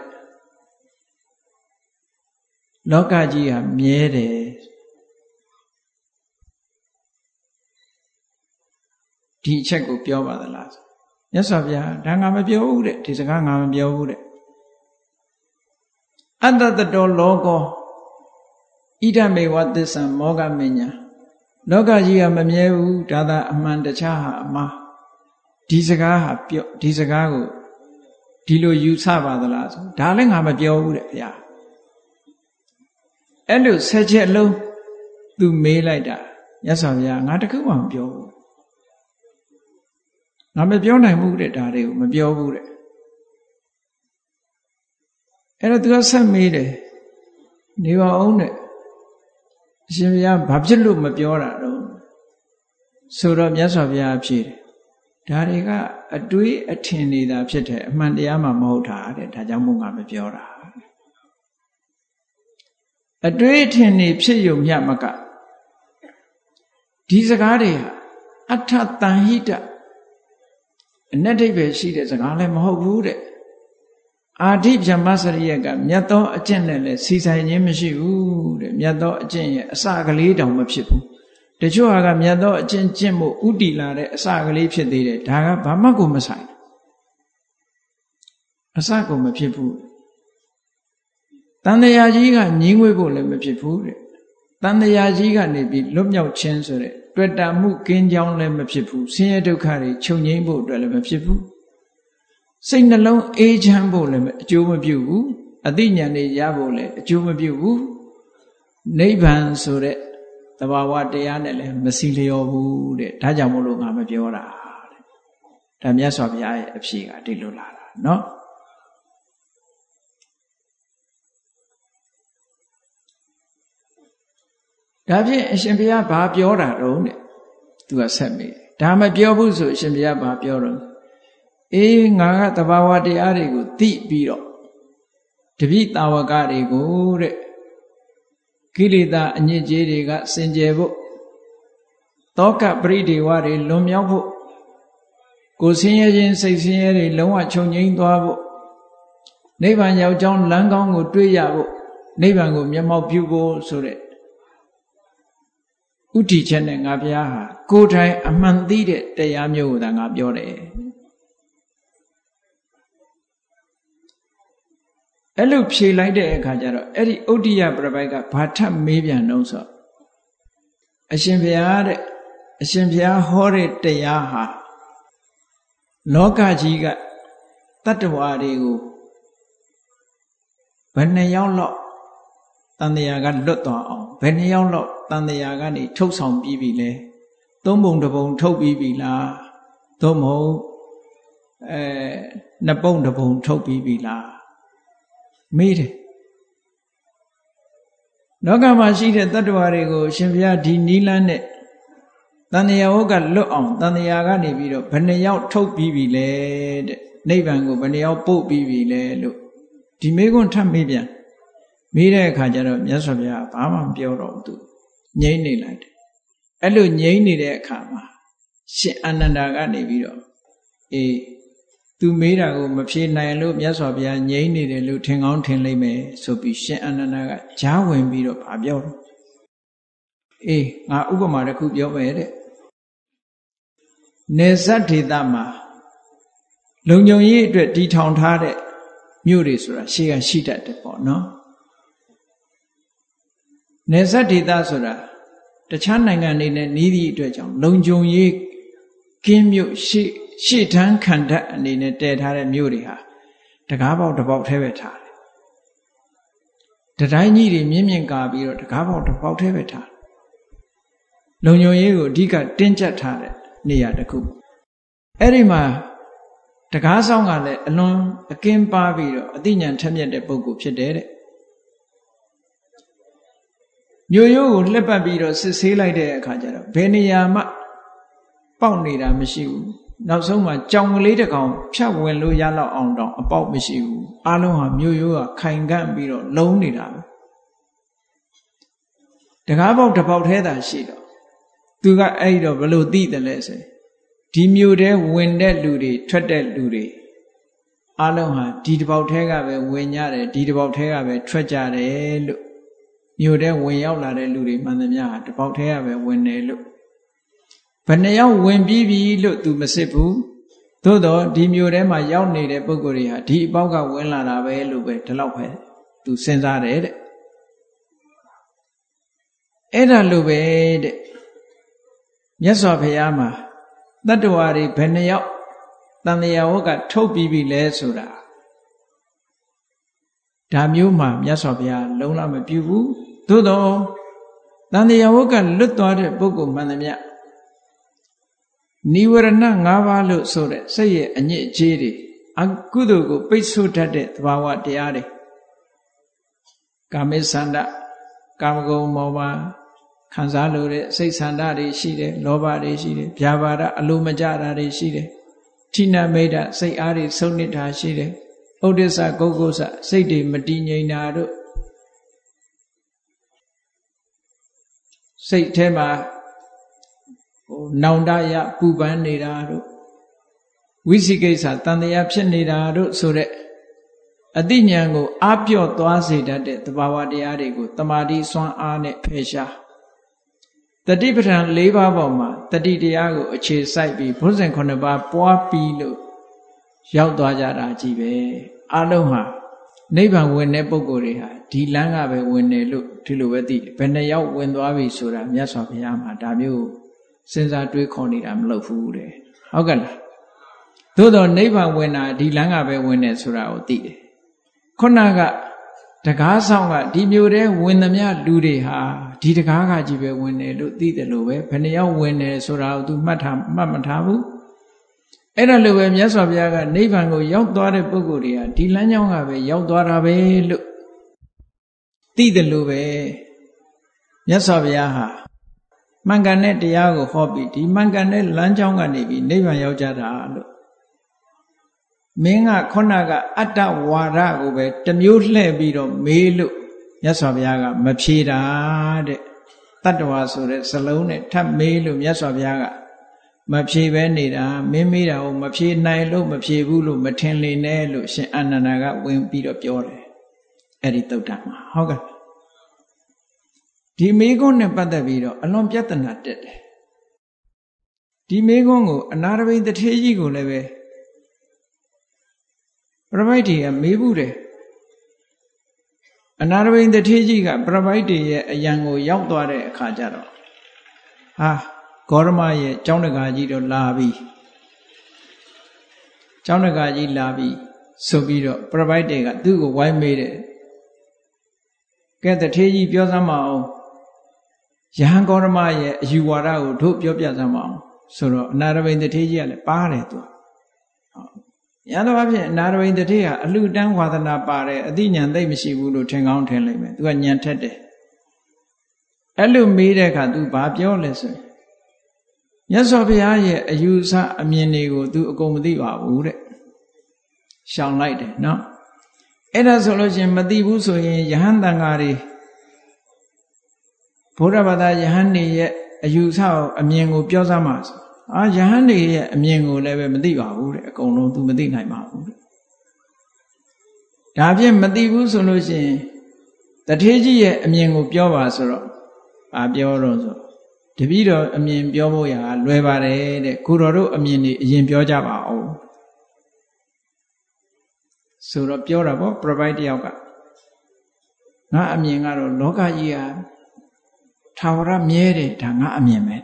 လောကကြီးဟာမြဲတယ်ဒီအချက်ကိုပြောပါသလားမြတ်စွာဘုရားဒါငါမပြောဘူးတဲ့ဒီစကားငါမပြောဘူးတဲ့အတ္တတတောလောကောဣဒမေဝသစ္ဆံမောဂမညာလောကကြီးကမမြဲဘူးဒါသာအမှန်တခြားဟာအမှားဒီစကားဟာပြောဒီစကားကိုဒီလိုယူဆပါသလားဆိုဒါလည်းငါမပြောဘူးတဲ့ဘုရားအဲ့လို10ချက်လုံးသူမေးလိုက်တာမြတ်စွာဘုရားငါတခုမှမပြောဘူးငါမပြောနိုင်ဘူးတဲ့ဒါတွေကိုမပြောဘူးတဲ့အဲ့တော့သူကဆက်မေးတယ်နေပါအောင်တဲ့အရှင်ဘုရားဘာဖြစ်လို့မပြောတာတော့ဆိုတော့မြတ်စွာဘုရားဖြေတယ်ဒါတွေကအတွေးအထင်နေတာဖြစ်တယ်အမှန်တရားမှမဟုတ်တာတဲ့ဒါကြောင့်မို့ငါမပြောတာအတွေးအထင်နေဖြစ်ယုံမြမကဒီစကားတွေဟာအထတန်ဟိတအနတ္တိပဲရှိတဲ့စကားလည်းမဟုတ်ဘူးတဲ့အာဓိဗြဟ္မစရိယကမြတ်သောအကျင့်နဲ့လည်းစီဆိုင်ခြင်းမရှိဘူးတဲ့မြတ်သောအကျင့်ရဲ့အစကလေးတောင်မဖြစ်ဘူးတချို့ဟာကမြတ်သောအကျင့်ကျင့်မှုဥတီလာတဲ့အစကလေးဖြစ်သေးတယ်ဒါကဘာမှကိုမဆိုင်အစကိုမဖြစ်ဘူးတန်တရားကြီးကငြင်းငွေ့ဖို့လည်းမဖြစ်ဘူးတဲ့တန်တရားကြီးကနေပြီးလွတ်မြောက်ခြင်းဆိုတဲ့တွေ့တာမှုကင်းကြောင်းလည်းမဖြစ်ဘူးဆင်းရဲဒုက္ခတွေချုပ်ငြိမ်းဖို့အတွက်လည်းမဖြစ်ဘူးစိတ်နှလုံးအေးချမ်းဖို့လည်းအကျိုးမပြုဘူးအသိဉာဏ်တွေရဖို့လည်းအကျိုးမပြုဘူးနိဗ္ဗာန်ဆိုတဲ့သဘာဝတရားနဲ့လည်းမစီလျော်ဘူးတဲ့ဒါကြောင့်မို့လို့ငါမပြောတာတဲ့ဒါမြတ်စွာဘုရားရဲ့အဖြေကဒီလိုလာတာเนาะဒါဖြင့်အရှင်ဘုရားဘာပြောတာတော့တဲ့သူကဆက်မေးဒါမပြောဘူးဆိုအရှင်ဘုရားဘာပြောတော့အေးငါကသဘာဝတရားတွေကိုသိပြီးတော့တပိတာဝကတွေကိုတဲ့ကိလေသာအညစ်အကြေးတွေကစင်ကြယ်ဖို့တောကပရိဒေဝတွေလွန်မြောက်ဖို့ကိုယ်ဆင်းရဲခြင်းစိတ်ဆင်းရဲတွေလုံးဝချုပ်ငြိမ်းသွားဖို့နိဗ္ဗာန်ရောက်ကြောင်းလမ်းကောင်းကိုတွေ့ရဖို့နိဗ္ဗာန်ကိုမျက်မှောက်ပြုဖို့ဆိုတဲ့ဥတီချက်နဲ့ငါဘုရားဟာကိုယ်တိုင်အမှန်သိတဲ့တရားမျိုးကိုသာငါပြောတယ်အဲ့လိုဖြေလိုက်တဲ့အခါကျတော့အဲ့ဒီဥဒ္ဒိယပြပိုက်ကဘာထပ်မေးပြန်တော့ဆိုအရှင်ဘုရားတဲ့အရှင်ဘုရားဟောတဲ့တရားဟာလောကကြီးကတတ္တဝါတွေကိုဘယ်နှယောက်လောက်တန်တရားကလွတ်သွားအောင်ဘယ်နှယောက်လောက်တန်တရားကနေထုတ်ဆောင်ပြီးပြီလဲသုံးပုံတစ်ပုံထုတ်ပြီးပြီလားသို့မဟုတ်နှစ်ပုံတစ်ပုံထုတ်ပြီးပြီလားမေးတယ်လောကမှာရှိတဲ့တတ္တဝါတွေကိုရှင်ဘုရားဒီနီလန်းနဲ့တန်တရားဟုတ်ကလွတ်အောင်တန်တရားကနေပြီးတော့ဘယ်နှယောက်ထုတ်ပြီးပြီလဲတဲ့နိဗ္ဗာန်ကိုဘယ်နှယောက်ပို့ပြီးပြီလဲလို့ဒီမေးခွန်းထပ်မေးပြန်မေးတဲ့အခါကျတော့မြတ်စွာဘုရားဘာမှမပြောတော့သူငြိမ့်နေလိုက်တယ်အဲ့လိုငြိမ့်နေတဲ့အခါမှာရှင်အာနန္ဒာကနေပြီးတော့အေးသူမေးတာကိုမဖြေနိုင်လို့မြတ်စွာဘုရားငြိမ့်နေတယ်လို့ထင်ကောင်းထင်လိမ့်မယ်ဆိုပြီးရှင်အာနန္ဒာကကြားဝင်ပြီးတော့ဗာပြောတယ်အေးငါဥပမာတစ်ခုပြောမယ်တဲ့နေဇတ်ဒေသမှာလုံခြုံရေးအတွက်တည်ထောင်ထားတဲ့မြို့တွေဆိုတာရှေ့ကရှိတတ်တယ်ပေါ့နော်နေဇတ်ဒေသဆိုတာတခြားနိုင်ငံတွေနဲ့နီးသည့်အတွက်ကြောင့်လုံခြုံရေးကင်းမြို့ရှေ့ထန်းခံတတ်အနေနဲ့တည်ထားတဲ့မြို့တွေဟာတကားပေါက်တစ်ပေါက်ထဲပဲထားတယ်တတိုင်းကြီးတွေမြင့်မြင့်ကာပြီးတော့တကားပေါက်တစ်ပေါက်ထဲပဲထားလုံခြုံရေးကိုအဓိကတင်းကျပ်ထားတဲ့နေရာတစ်ခုအဲ့ဒီမှာတကားဆောင်ကလည်းအလွန်အကင်းပါပြီးတော့အသိဉာဏ်ထက်မြက်တဲ့ပုဂ္ဂိုလ်ဖြစ်တယ်တဲ့မြို့ရိုးကိုလှက်ပတ်ပြီးတော့စစ်ဆေးလိုက်တဲ့အခါကျတော့ဘယ်နေရာမှပေါက်နေတာမရှိဘူးနောက်ဆုံးမှာကြောင်ကလေးတစ်ကောင်ဖြတ်ဝင်လို့ရတော့အောင်တောင်အပေါက်မရှိဘူးအားလုံးဟာမြို့ရိုးကခိုင်ကန့်ပြီးတော့လုံးနေတာပဲတကားပေါက်တစ်ပေါက်ထဲသာရှိတော့သူကအဲ့တော့ဘယ်လိုသိတယ်လဲဆိုဒီမြို့ထဲဝင်တဲ့လူတွေထွက်တဲ့လူတွေအားလုံးဟာဒီတစ်ပေါက်ထဲကပဲဝင်ကြတယ်ဒီတစ်ပေါက်ထဲကပဲထွက်ကြတယ်လို့မြို့ထဲဝင်ရောက်လာတဲ့လူတွေမှန်သမျှဟာတစ်ပေါက်ထဲကပဲဝင်တယ်လို့ဘယ်နှယောက်ဝင်ပြီးပြီလို့ तू မစစ်ဘူးသို့တော့ဒီမြို့ထဲမှာရောက်နေတဲ့ပုဂ္ဂိုလ်တွေဟာဒီအပေါက်ကဝင်လာတာပဲလို့ပဲဒီလောက်ပဲ तू စဉ်းစားတယ်တဲ့အဲ့ဒါလိုပဲတဲ့မြတ်စွာဘုရားမှာတတ္တဝါတွေဘယ်နှယောက်တန်တရားဝတ်ကထုတ်ပြီးပြီလဲဆိုတာဒါမျိုးမှမြတ်စွာဘုရားလုံးဝမပြုဘူးသို့တော့တန်တရားဝတ်ကလွတ်သွားတဲ့ပုဂ္ဂိုလ်မှန်သမျှနိဝရဏ၅ပါးလို့ဆိုတဲ့စိတ်ရဲ့အညစ်အကြေးတွေအကုသိုလ်ကိုပိတ်ဆို့တတ်တဲ့သဘာဝတရားတွေကာမိသန္တကာမဂုဏ်မောဟခံစားလို့တဲ့စိတ်ဆန္ဒတွေရှိတယ်လောဘတွေရှိတယ်ဗျာပါဒအလိုမကျတာတွေရှိတယ်ဌိနမိတ်စိတ်အားတွေဆုံးနစ်တာရှိတယ်ဥဒိစ္စကုက္ကုစစိတ်တွေမတည်ငြိမ်တာတို့စိတ်ထဲမှာနောင်တရပူပန်နေတာတို့ဝိသိကိစ္စတန်တရားဖြစ်နေတာတို့ဆိုတဲ့အတိညာဉ်ကိုအားပြော့သွားစေတတ်တဲ့သဘာဝတရားတွေကိုတမာတိစွမ်းအားနဲ့ဖယ်ရှားတတိပဋ္ဌာန်၄ပါးပေါ်မှာတတိတရားကိုအခြေစိုက်ပြီးဘုဇင်9ပါးပွားပြီးလို့ရောက်သွားကြတာကြီးပဲအလုံးဟာနိဗ္ဗာန်ဝင်တဲ့ပုဂ္ဂိုလ်တွေဟာဒီလမ်းကပဲဝင်တယ်လို့ဒီလိုပဲသိတယ်ဘယ်နှယောက်ဝင်သွားပြီဆိုတာမြတ်စွာဘုရားမှာဒါမျိုးစဉ်းစားတွေးခေါ်နေတာမလုပ်ဘူးတဲ့ဟုတ်ကဲ့လားသို့တော့နိဗ္ဗာန်ဝင်တာဒီလမ်းကပဲဝင်တယ်ဆိုတာကိုသိတယ်ခုနကတကားဆောင်ကဒီမျိုးတဲ့ဝင်သမျှလူတွေဟာဒီတကားကကြီးပဲဝင်တယ်လို့သိတယ်လို့ပဲဘယ်နှယောက်ဝင်တယ်ဆိုတာကို तू မှတ်မထားဘူးအဲ့ဒါလိုပဲမြတ်စွာဘုရားကနိဗ္ဗာန်ကိုရောက်သွားတဲ့ပုဂ္ဂိုလ်တွေကဒီလမ်းကြောင်းကပဲရောက်သွားတာပဲလို့သိတယ်လို့ပဲမြတ်စွာဘုရားဟာမှန်ကန်တဲ့တရားကိုဟောပြီးဒီမှန်ကန်တဲ့လမ်းကြောင်းကနေပြီးနိဗ္ဗာန်ရောက်ကြတာလို့မင်းကခုနကအတ္တဝါဒကိုပဲတစ်မျိုးလှည့်ပြီးတော့မေးလို့မြတ်စွာဘုရားကမဖြေတာတဲ့တတ္တဝါဆိုတဲ့စလုံးနဲ့ထပ်မေးလို့မြတ်စွာဘုရားကမဖြေပဲနေတာမင်းမေးတာကိုမဖြေနိုင်လို့မဖြေဘူးလို့မထင်လေနဲ့လို့ရှင်အာနန္ဒာကဝင်ပြီးတော့ပြောတယ်အဲ့ဒီသုတ္တမှာဟုတ်ကဲ့ဒီမေးခွန်းနဲ့ပတ်သက်ပြီးတော့အလွန်ပြဿနာတက်တယ်ဒီမေးခွန်းကိုအနာရဘိတထေးကြီးကိုလည်းပဲပရပိုက်တီကမေးဘူးတယ်အနာရဘိတထေးကြီးကပရပိုက်တီရဲ့အယံကိုရောက်သွားတဲ့အခါကျတော့ဟာဂေါရမရဲ့ကျောင်းတကာကြီးတော့လာပြီကျောင်းတကာကြီးလာပြီဆိုပြီးတော့ပရပိုက်တီကသူ့ကိုဝိုင်းမေးတယ်ကဲတထေးကြီးပြောစမ်းမအောင်ယဟန်ဂေါရမရဲ့အယူဝါဒကိုတို့ပြောပြစမ်းမအောင်ဆိုတော့အနာရဘိတထေးကြီးကလည်းပါတယ်သူရသောအဖြစ်အနာရဘိတထေးဟာအလှတန်းဝါသနာပါတယ်အသိဉာဏ်သိမရှိဘူးလို့ထင်ကောင်းထင်လိမ့်မယ်သူကဉာဏ်ထက်တယ်အဲ့လိုမေးတဲ့အခါ तू ဘာပြောလဲဆိုရင်မြတ်စွာဘုရားရဲ့အယူဆအမြင်တွေကို तू အကုန်မသိပါဘူးတဲ့ရှောင်လိုက်တယ်နော်အဲ့ဒါဆိုလို့ရှင်မသိဘူးဆိုရင်ယဟန်တန်ဃာတွေဘုရားဘာသာယဟန်တွေရဲ့အယူဆအမြင်ကိုပြောစမ်းပါဆိုယဟန်တွေရဲ့အမြင်ကိုလည်းပဲမသိပါဘူးတဲ့အကုန်လုံး तू မသိနိုင်ပါဘူးတဲ့ဒါဖြင့်မသိဘူးဆိုလို့ရှိရင်တထေးကြီးရဲ့အမြင်ကိုပြောပါဆိုတော့ပြောတော့ဆိုတပည့်တော်အမြင်ပြောဖို့ရာလွယ်ပါတယ်တဲ့ကိုတော်တို့အမြင်တွေအရင်ပြောကြပါဦးဆိုတော့ပြောတာပေါ့ provide တယောက်ကငါအမြင်ကတော့လောကကြီးဟာထာဝရမြဲတယ်ဒါငါအမြင်ပဲ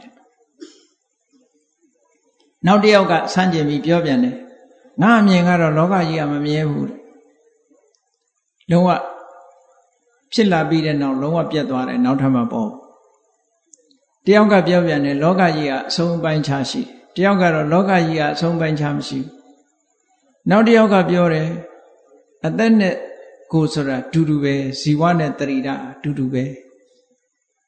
နောက်တစ်ယောက်ကဆန့်ကျင်ပြီးပြောပြန်တယ်ငါအမြင်ကတော့လောကကြီးကမမြဲဘူးတဲ့လုံးဝဖြစ်လာပြီးတဲ့နောက်လုံးဝပြတ်သွားတယ်နောက်ထပ်မပေါ်တယောက်ကပြောပြန်တယ်လောကကြီးကအဆုံးပိုင်းခြားရှိတယောက်ကတော့လောကကြီးကအဆုံးပိုင်းခြားမရှိဘူးနောက်တစ်ယောက်ကပြောတယ်အသက်နဲ့ကိုယ်ဆိုတာတူတူပဲဇီဝနဲ့တရိဒတူတူပဲ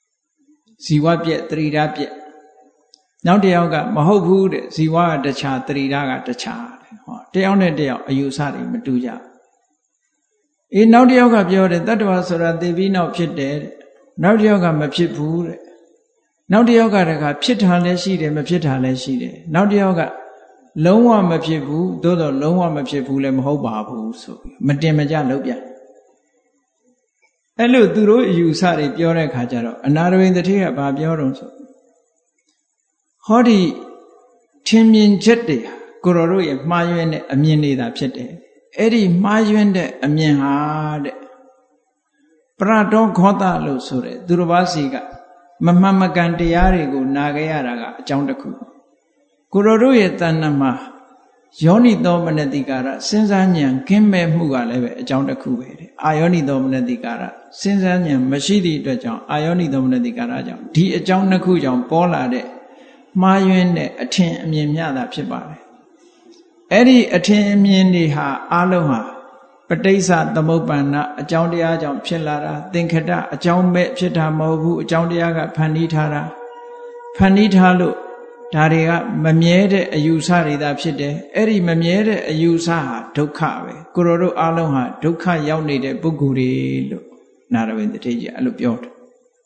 ဇီဝပြက်တတိဓာပြက်နောက်တစ်ယောက်ကမဟုတ်ဘူးတဲ့ဇီဝကတခြားတတိဓာကတခြားတဲ့ဟောတယောက်နဲ့တယောက်အယူဆတွေမတူကြနောက်တစ်ယောက်ကပြောတယ်တတ္တဝါဆိုတာသိပြီးနောက်ဖြစ်တယ်တဲ့နောက်တစ်ယောက်ကမဖြစ်ဘူးတဲ့နောက်တစ်ယောက်ကတခါဖြစ်တာလည်းရှိတယ်မဖြစ်တာလည်းရှိတယ်နောက်တစ်ယောက်ကလုံးဝမဖြစ်ဘူးသို့တော့လုံးဝမဖြစ်ဘူးလည်းမဟုတ်ပါဘူးဆိုပြီးမတင်မကြလုပ်ပြအဲ့လိုသူတို့အယူဆတွေပြောတဲ့ခါကျတော့အနာရဝိန်တတိကဘာပြောတော့ဆိုဟောဒီထင်မြင်ချက်တွေကိုရောတို့ရဲ့မှားယွင်းတဲ့အမြင်တွေသာဖြစ်တယ်အဲ့ဒီမှားယွင်းတဲ့အမြင်ဟာတဲ့ပရတောခောသလို့ဆိုတဲ့သူတစ်ပါးစီကမမှန်မကန်တရားတွေကိုနာခဲ့ရတာကအကြောင်းတစ်ခုကိုရောတို့ရဲ့တဏ္ဍမှာယောနိသောမနတိကာရစဉ်းစားဉာဏ်ကင်းမဲ့မှုကလည်းပဲအကြောင်းတစ်ခုပဲတဲ့အာယောနိသောမနတိကာရစဉ်းစားဉာဏ်မရှိသည့်အတွက်ကြောင့်အာယောနိသောမနတိကာရကြောင့်ဒီအကြောင်းနှစ်ခုကြောင့်ပေါ်လာတဲ့မှားယွင်းတဲ့အထင်အမြင်များတာဖြစ်ပါတယ်အဲ့ဒီအထင်အမြင်တွေဟာအလုံးဟာပဋိစ္စသမုပ္ပန္နအကြောင်းတရားကြောင့်ဖြစ်လာတာသင်္ခတအကြောင်းမဲ့ဖြစ်တာမဟုတ်ဘူးအကြောင်းတရားကဖန်တီးထားတာဖန်တီးထားလို့ဒါတွေကမမြဲတဲ့အယူဆတွေသာဖြစ်တယ်အဲ့ဒီမမြဲတဲ့အယူဆဟာဒုက္ခပဲကိုရောတို့အလုံးဟာဒုက္ခရောက်နေတဲ့ပုဂ္ဂိုလ်တွေလို့နာရဝိန်တထေကြီးအဲ့လိုပြောတယ်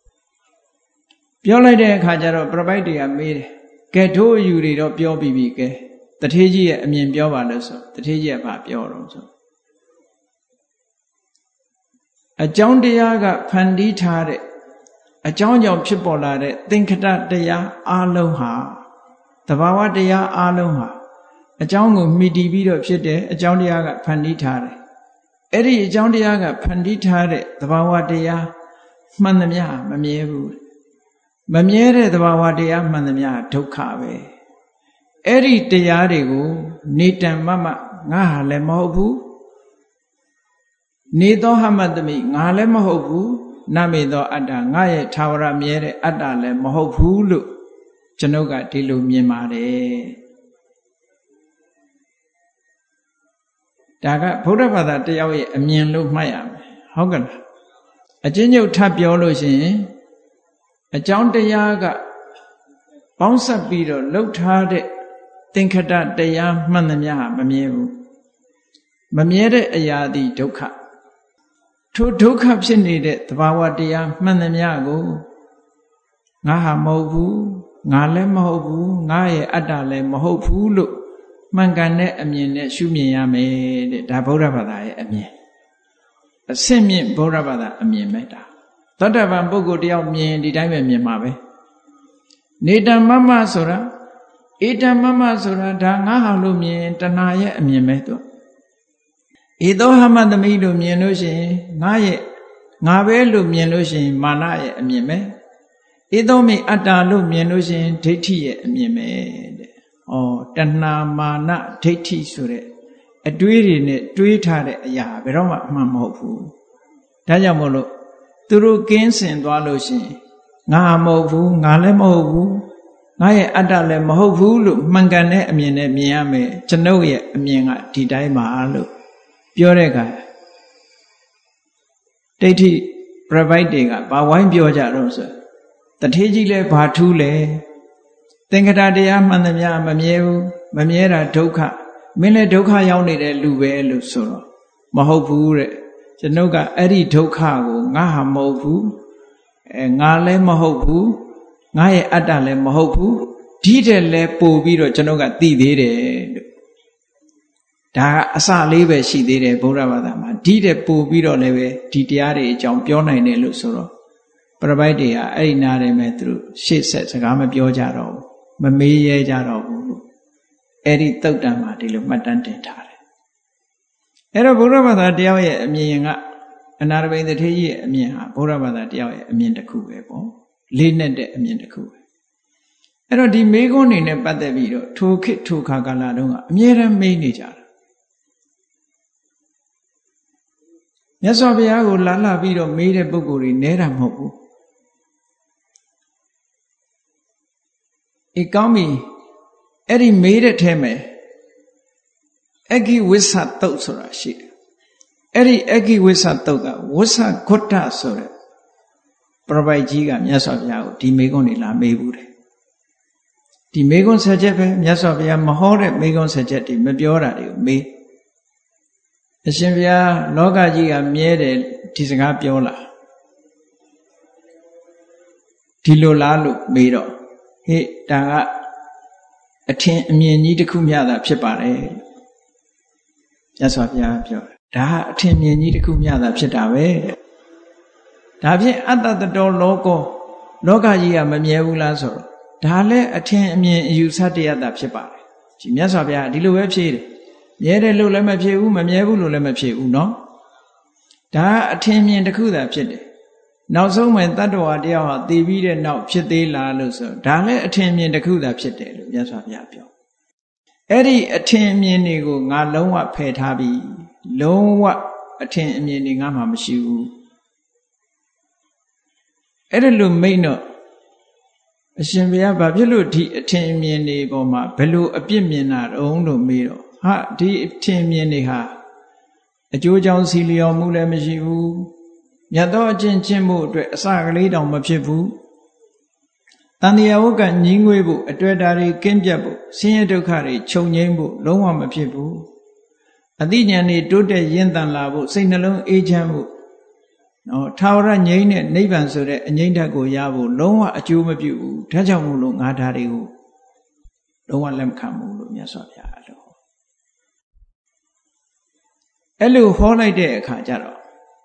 ပြောလိုက်တဲ့အခါကျတော့ပြပိုက်တွေကမေးတယ်ကဲတို့အယူတွေတော့ပြောပြီးပြီကဲတထေကြီးရဲ့အမြင်ပြောပါလို့ဆိုတထေကြီးကဘာပြောတော့ဆိုအကြောင်းတရားကဖန်တီးထားတဲ့အကြောင်းကြောင့်ဖြစ်ပေါ်လာတဲ့သင်္ခတတရားအလုံးဟာသဘာဝတရားအလုံးဟာအကြောင်းကိုမှီတည်ပြီးတော့ဖြစ်တယ်အကြောင်းတရားကဖန်တီးထားတယ်အဲ့ဒီအကြောင်းတရားကဖန်တီးထားတဲ့သဘာဝတရားမှန်သမျှမမြဲဘူးမမြဲတဲ့သဘာဝတရားမှန်သမျှဒုက္ခပဲအဲ့ဒီတရားတွေကိုနေတံမမငါဟာလည်းမဟုတ်ဘူးနေသောဟမတမိငါလည်းမဟုတ်ဘူးနမေသောအတ္တငါရဲ့ထာဝရမြဲတဲ့အတ္တလည်းမဟုတ်ဘူးလို့ကျွန်ုပ်ကဒီလိုမြင်ပါတယ်ဒါကဗုဒ္ဓဘာသာတယောက်ရဲ့အမြင်လို့မှတ်ရမယ်ဟုတ်ကဲ့လားအချင်းချုပ်ထပ်ပြောလို့ရှိရင်အကြောင်းတရားကပေါင်းစပ်ပြီးတော့လှုပ်ထားတဲ့သင်္ခတတရားမှန်သမျှမမြဲဘူးမမြဲတဲ့အရာသည်ဒုက္ခထိုဒုက္ခဖြစ်နေတဲ့သဘာဝတရားမှန်သမျှကိုငါဟာမဟုတ်ဘူးငါလည်းမဟုတ်ဘူးငါရဲ့အတ္တလည်းမဟုတ်ဘူးလို့မှန်ကန်တဲ့အမြင်နဲ့ရှုမြင်ရမယ်တဲ့ဒါဗုဒ္ဓဘာသာရဲ့အမြင်အဆင့်မြင့်ဗုဒ္ဓဘာသာအမြင်ပဲဒါသောတာပန်ပုဂ္ဂိုလ်တယောက်မြင်ဒီတိုင်းပဲမြင်မှာပဲနေတံမမဆိုတာဧတံမမဆိုတာဒါငါဟာလို့မြင်တဏှာရဲ့အမြင်ပဲသူဧသောဟမသမိလို့မြင်လို့ရှိရင်ငါပဲလို့မြင်လို့ရှိရင်မာနရဲ့အမြင်ပဲဧသောမိအတ္တလို့မြင်လို့ရှိရင်ဒိဋ္ဌိရဲ့အမြင်ပဲတဲ့။ဩတဏှာမာနဒိဋ္ဌိဆိုတဲ့အတွေးတွေနဲ့တွေးထားတဲ့အရာဘယ်တော့မှအမှန်မဟုတ်ဘူး။ဒါကြောင့်မို့လို့သူတို့ကင်းစင်သွားလို့ရှိရင်ငါမဟုတ်ဘူးငါလည်းမဟုတ်ဘူးငါရဲ့အတ္တလည်းမဟုတ်ဘူးလို့မှန်ကန်တဲ့အမြင်နဲ့မြင်ရမယ်ကျွန်ုပ်ရဲ့အမြင်ကဒီတိုင်းပါလို့ပြောတဲ့အခါဒိဋ္ဌိပြပိုက်တွေကဘာဝိုင်းပြောကြတော့ဆိုတထေးကြီးလည်းဘာထူးလဲသင်္ခတတရားမှန်သမျှမမြဲဘူးမမြဲတာဒုက္ခမင်းလည်းဒုက္ခရောက်နေတဲ့လူပဲလို့ဆိုတော့မဟုတ်ဘူးတဲ့ကျွန်ုပ်ကအဲ့ဒီဒုက္ခကိုငါဟာမဟုတ်ဘူးငါလည်းမဟုတ်ဘူးငါရဲ့အတ္တလည်းမဟုတ်ဘူးဒီတဲ့လဲပို့ပြီးတော့ကျွန်ုပ်ကသိသေးတယ်လို့ဒါကအစလေးပဲရှိသေးတယ်ဗုဒ္ဓဘာသာမှာဒီတဲ့ပို့ပြီးတော့လည်းပဲဒီတရားတွေအကြောင်းပြောနိုင်တယ်လို့ဆိုတော့ပြပိုက်တွေကအဲ့ဒီနားတယ်မဲ့သူတို့ရှေ့ဆက်စကားမပြောကြတော့ဘူးမမေးရဲကြတော့ဘူးလို့အဲ့ဒီသုတ်တံမှာဒီလိုမှတ်တမ်းတင်ထားတယ်အဲ့တော့ဗုဒ္ဓဘာသာတရားရဲ့အမြင်ကအနာရဘိန်တထေးကြီးရဲ့အမြင်ဟာဗုဒ္ဓဘာသာတရားရဲ့အမြင်တစ်ခုပဲပေါ့လေးနဲ့တဲ့အမြင်တစ်ခုပဲအဲ့တော့ဒီမေးခွန်းနေနဲ့ပတ်သက်ပြီးတော့ထိုခေတ်ထိုခါကာလတုန်းကအမြဲတမ်းမေးနေကြတာမြတ်စွာဘုရားကိုလာပြီးတော့မေးတဲ့ပုဂ္ဂိုလ်တွေနဲတာမဟုတ်ဘူးကောင်းပြီအဲ့ဒီမေးတဲ့ထဲမှာအဂိဝိသတုတ်ဆိုတာရှိတယ်အဲ့ဒီအဂိဝိသတုတ်ကဝဆဂုတ္တဆိုတဲ့ပရပိုက်ကြီးကမြတ်စွာဘုရားကိုဒီမေခွန်းတွေလာမေးဘူးတယ်ဒီမေခွန်းဆက်ချက်ပဲမြတ်စွာဘုရားမဟောတဲ့မေခွန်းဆက်ချက်တွေမပြောတာတွေကိုမေးအရှင်ဘုရားလောကကြီးကမြဲတယ်ဒီစကားပြောလာဒီလိုလားလို့မေးတော့ဟေ့ဒါကအထင်အမြင်ကြီးတစ်ခုမျှသာဖြစ်ပါတယ်မြတ်စွာဘုရားပြောတယ်ဒါအထင်မြင်ကြီးတစ်ခုမျှသာဖြစ်တာပဲတဲ့ဒါဖြင့်အတ္တတတောလောကကြီးကမမြဲဘူးလားဆိုတော့ဒါလည်းအထင်အမြင်အယူဆတရားသာဖြစ်ပါတယ်ဒီမြတ်စွာဘုရားဒီလိုပဲဖြေတယ်မြဲတယ်လို့လည်းမဖြေဘူးမမြဲဘူးလို့လည်းမဖြေဘူးเนาะဒါအထင်မြင်တစ်ခုသာဖြစ်တယ်နောက်ဆုံးမှတတ္တဝါတယောက်ဟာသိပြီးတဲ့နောက်ဖြစ်သေးလားလို့ဆိုဒါလည်းအထင်မြင်တစ်ခုသာဖြစ်တယ်လို့မြတ်စွာဘုရားပြောအဲ့ဒီအထင်အမြင်တွေကိုငါလုံးဝဖယ်ထားပြီးလုံးဝအထင်အမြင်တွေငါမှမရှိဘူးအဲ့ဒါလို့မိတ်တော့အရှင်ဘုရားဘာဖြစ်လို့ဒီအထင်အမြင်တွေပေါ်မှာဘယ်လိုအပြစ်မြင်တာတုံးလို့မေးတော့ဟာဒီအထင်အမြင်တွေဟာအကျိုးကြောင့်စီလျော်မှုလည်းမရှိဘူးမြတ်သောအကျင့်ကျင့်ဖို့အတွက်အစကလေးတောင်မဖြစ်ဘူးတန်တရားဝကညီးငွေ့ဖို့အတွေ့အတာတွေကင်းပြတ်ဖို့ဆင်းရဲဒုက္ခတွေချုပ်ငြိမ်းဖို့လုံးဝမဖြစ်ဘူးအသိဉာဏ်တွေတိုးတက်ရင့်တန်လာဖို့စိတ်နှလုံးအေးချမ်းဖို့နော်ထာဝရငြိမ်းတဲ့နိဗ္ဗာန်ဆိုတဲ့အငြိမ့်ဓာတ်ကိုရဖို့လုံးဝအကျိုးမပြုဘူးဒါကြောင့်မို့လို့ငါဓာတွေကိုလုံးဝလက်မခံဘူးလို့မြတ်စွာဘုရားအဲ့လိုဟောလိုက်တဲ့အခါကျတော့